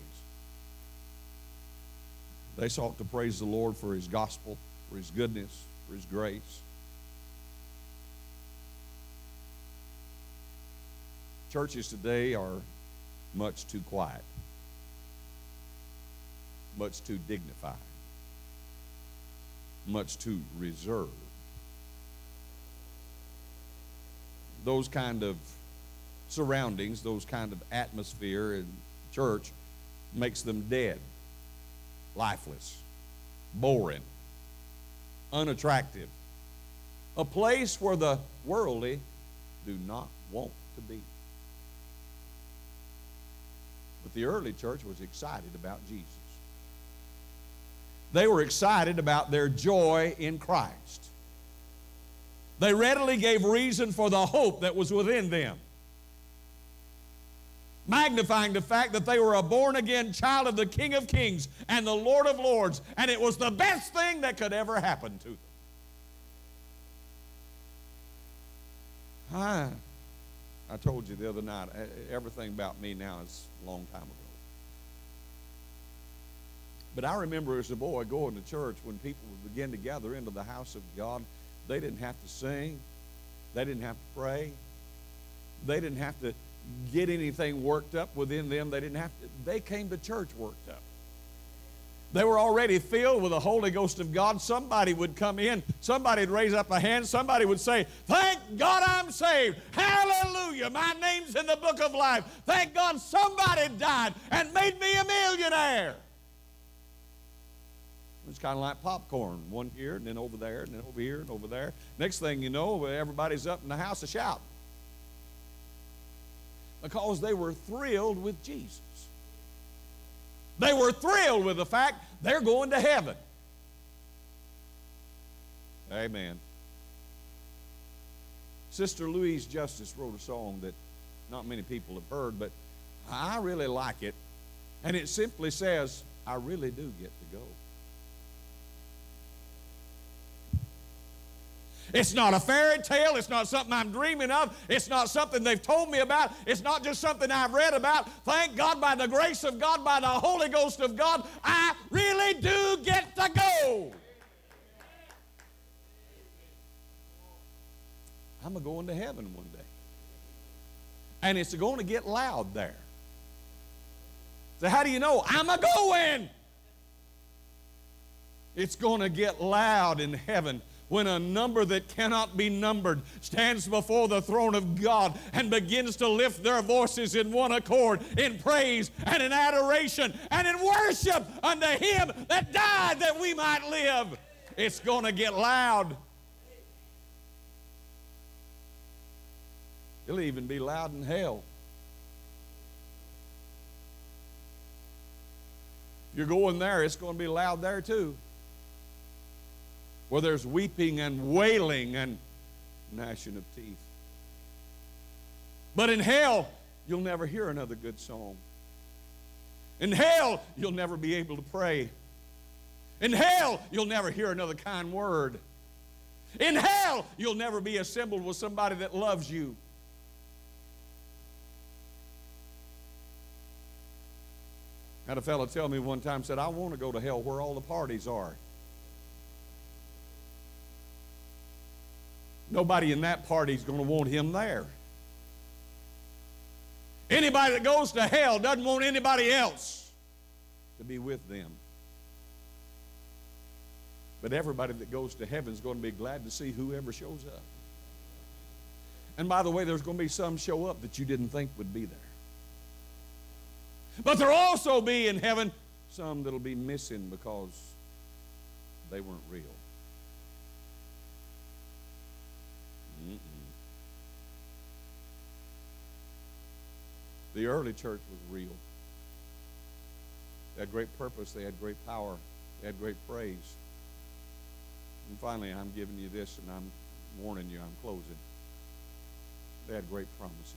They sought to praise the Lord for His gospel, for His goodness, for His grace. Churches today are much too quiet, much too dignified, much too reserved. Those kind of surroundings, those kind of atmosphere in church makes them dead, lifeless, boring, unattractive. A place where the worldly do not want to be. But the early church was excited about Jesus. They were excited about their joy in Christ. They readily gave reason for the hope that was within them, magnifying the fact that they were a born-again child of the King of Kings and the Lord of Lords, and it was the best thing that could ever happen to them. I, I told you the other night, everything about me now is a long time ago. But I remember as a boy going to church when people would begin to gather into the house of God. They didn't have to sing. They didn't have to pray. They didn't have to get anything worked up within them. They didn't have to. They came to church worked up. They were already filled with the Holy Ghost of God. Somebody would come in. Somebody would raise up a hand. Somebody would say, thank God I'm saved. Hallelujah. My name's in the book of life. Thank God somebody died and made me a millionaire. It's kind of like popcorn, one here and then over there and then over here and over there. Next thing you know, everybody's up in the house to shout. Because they were thrilled with Jesus. They were thrilled with the fact they're going to heaven. Amen. Sister Louise Justice wrote a song that not many people have heard, but I really like it. And it simply says, I really do get to go. It's not a fairy tale. It's not something I'm dreaming of. It's not something they've told me about. It's not just something I've read about. Thank God, by the grace of God, by the Holy Ghost of God, I really do get to go. I'm going to heaven one day. And it's going to get loud there. So how do you know? I'm a-going. It's going to get loud in heaven when a number that cannot be numbered stands before the throne of God and begins to lift their voices in one accord, in praise and in adoration and in worship unto Him that died that we might live. It's going to get loud. It'll even be loud in hell. You're going there, it's going to be loud there too. Where there's weeping and wailing and gnashing of teeth. But in hell, you'll never hear another good song. In hell, you'll never be able to pray. In hell, you'll never hear another kind word. In hell, you'll never be assembled with somebody that loves you. I had a fellow tell me one time, said, I want to go to hell where all the parties are. Nobody in that party is going to want him there. Anybody that goes to hell doesn't want anybody else to be with them. But everybody that goes to heaven is going to be glad to see whoever shows up. And by the way, there's going to be some show up that you didn't think would be there. But there'll also be in heaven some that'll be missing because they weren't real. Mm-mm. The early church was real. They had great purpose. They had great power. They had great praise. And finally, I'm giving you this, and I'm warning you, I'm closing. They had great promises.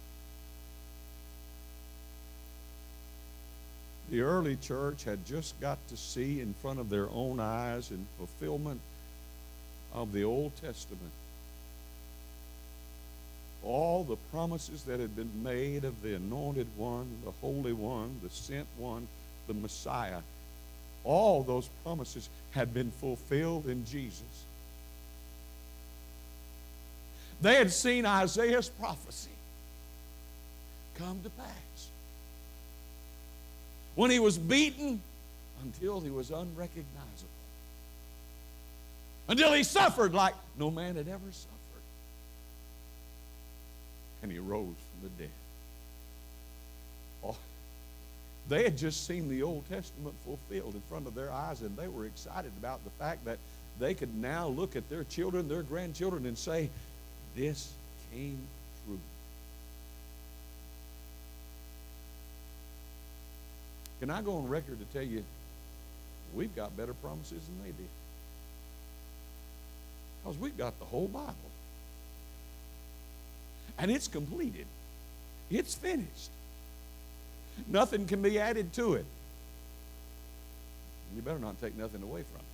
The early church had just got to see in front of their own eyes in fulfillment of the Old Testament all the promises that had been made of the anointed one, the holy one, the sent one, the Messiah. All those promises had been fulfilled in Jesus. They had seen Isaiah's prophecy come to pass. When he was beaten until he was unrecognizable. Until he suffered like no man had ever suffered. And he rose from the dead. Oh, they had just seen the Old Testament fulfilled in front of their eyes, and they were excited about the fact that they could now look at their children, their grandchildren, and say, this came true. Can I go on record to tell you, we've got better promises than they did. Because we've got the whole Bible. And it's completed. It's finished. Nothing can be added to it. You better not take nothing away from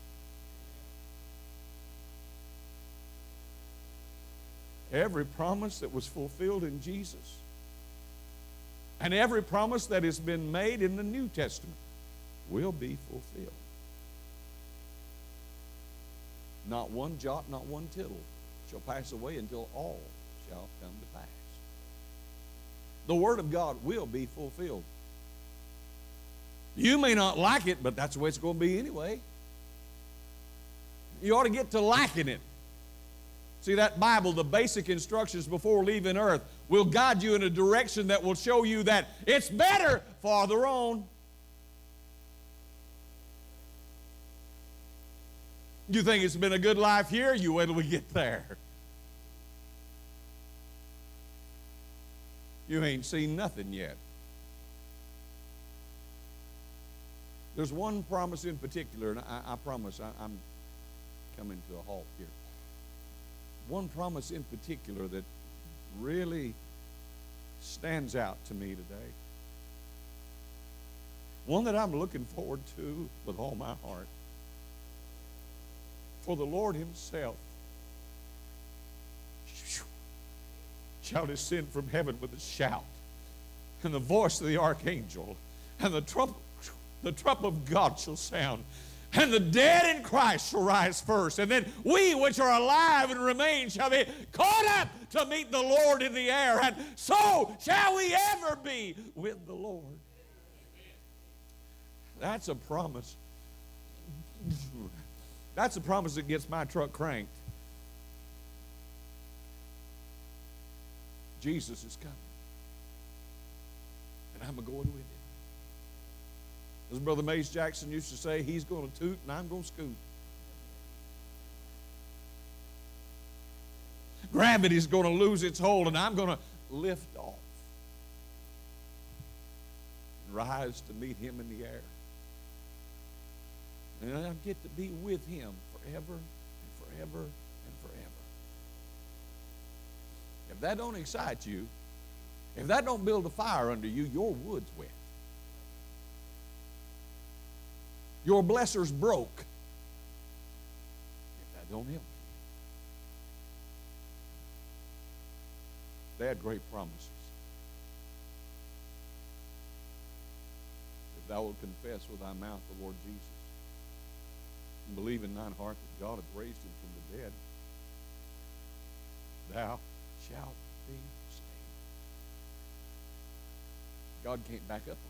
it. Every promise that was fulfilled in Jesus, and every promise that has been made in the New Testament will be fulfilled. Not one jot, not one tittle shall pass away until all shall come to pass. The Word of God will be fulfilled. You may not like it, but that's the way it's going to be anyway. You ought to get to liking it. See, that Bible, the basic instructions before leaving earth, will guide you in a direction that will show you that it's better farther on. You think it's been a good life here? You wait till we get there. You ain't seen nothing yet. There's one promise in particular, and I, I promise I, I'm coming to a halt here. One promise in particular that really stands out to me today. One that I'm looking forward to with all my heart. For the Lord himself shall descend from heaven with a shout, and the voice of the archangel, and the trump, the trump of God shall sound, and the dead in Christ shall rise first, and then we which are alive and remain shall be caught up to meet the Lord in the air, and so shall we ever be with the Lord. That's a promise. That's a promise that gets my truck cranked. Jesus is coming, and I'm going with him. As Brother Mace Jackson used to say, he's going to toot and I'm going to scoot. Gravity's going to lose its hold and I'm going to lift off and rise to meet him in the air. And I get to be with him forever and forever and forever. If that don't excite you, if that don't build a fire under you, your wood's wet. Your blesser's broke. If that don't help you. They had great promises. If thou wilt confess with thy mouth the Lord Jesus, and believe in thine heart that God hath raised him from the dead, thou shalt be saved. God can't back up on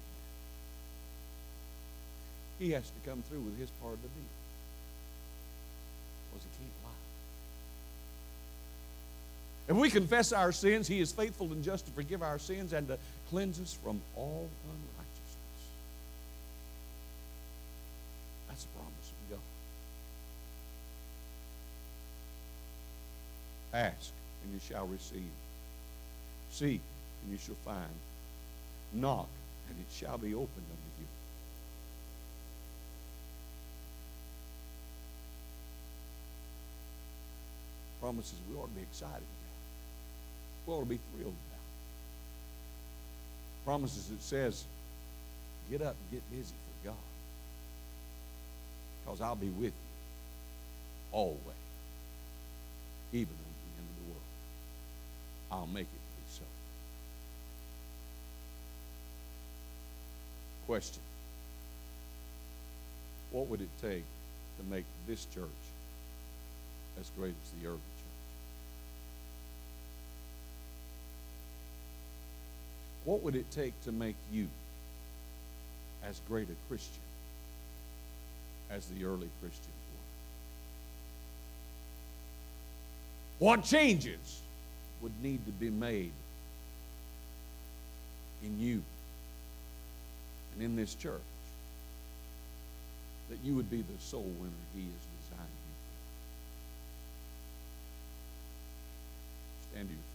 that. He has to come through with his part of the deal. Because he can't lie. If we confess our sins, he is faithful and just to forgive our sins and to cleanse us from all unrighteousness. That's the promise of God. Ask, and you shall receive. Seek, and you shall find. Knock, and it shall be opened unto you. Promises we ought to be excited about. We ought to be thrilled about. Promises that says, get up and get busy for God. Because I'll be with you always, even unto the end of the world. I'll make it to be so. Question. What would it take to make this church as great as the early church? What would it take to make you as great a Christian as the early Christians were? What changes would need to be made in you and in this church that you would be the soul winner he has designed you for? Stand to your feet.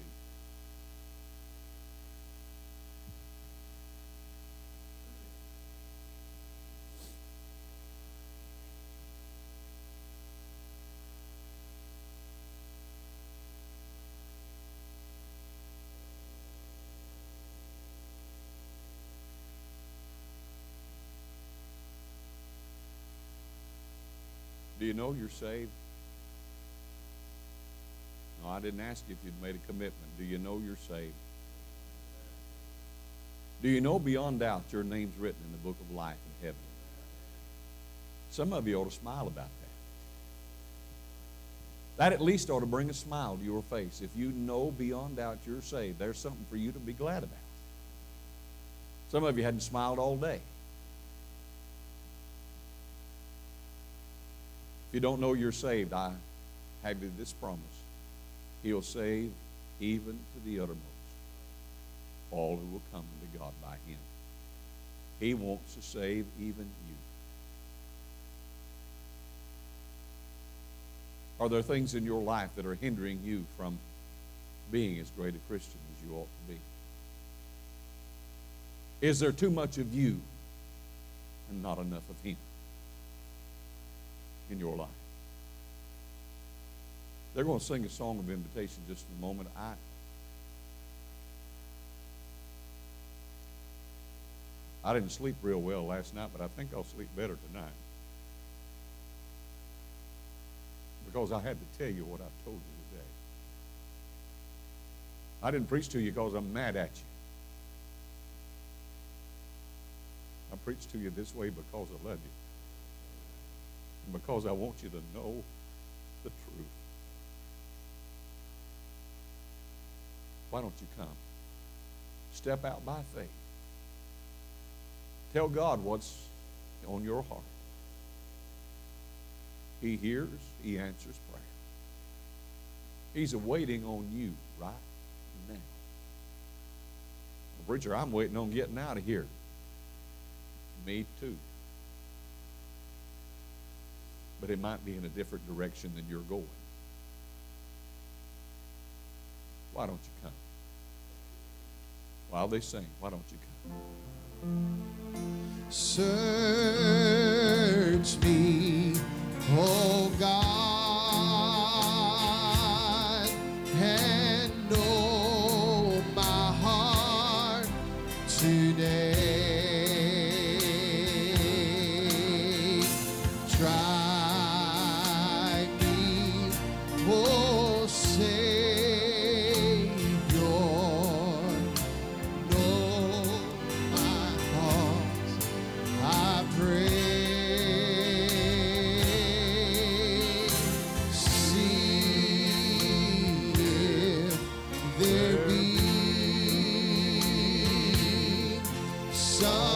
Do you know you're saved? No, I didn't ask you if you'd made a commitment. Do you know you're saved? Do you know beyond doubt your name's written in the book of life in heaven? Some of you ought to smile about that. That at least ought to bring a smile to your face. If you know beyond doubt you're saved, there's something for you to be glad about. Some of you hadn't smiled all day. If you don't know you're saved, I have you this promise. He'll save even to the uttermost all who will come to God by him. He wants to save even you. Are there things in your life that are hindering you from being as great a Christian as you ought to be? Is there too much of you and not enough of Him in your life? They're going to sing a song of invitation just in a moment. I I didn't sleep real well last night, but I think I'll sleep better tonight. Because I had to tell you what I've told you today. I didn't preach to you because I'm mad at you. I preached to you this way because I love you. And because I want you to know the truth. Why don't you come? Step out by faith. Tell God what's on your heart. He hears, He answers prayer. He's waiting on you right now. Well, preacher, I'm waiting on getting out of here. Me too. But it might be in a different direction than you're going. Why don't you come? While they sing, why don't you come? Search me, O God, and know my heart today. Try me, O Savior, know my heart, I pray. There be some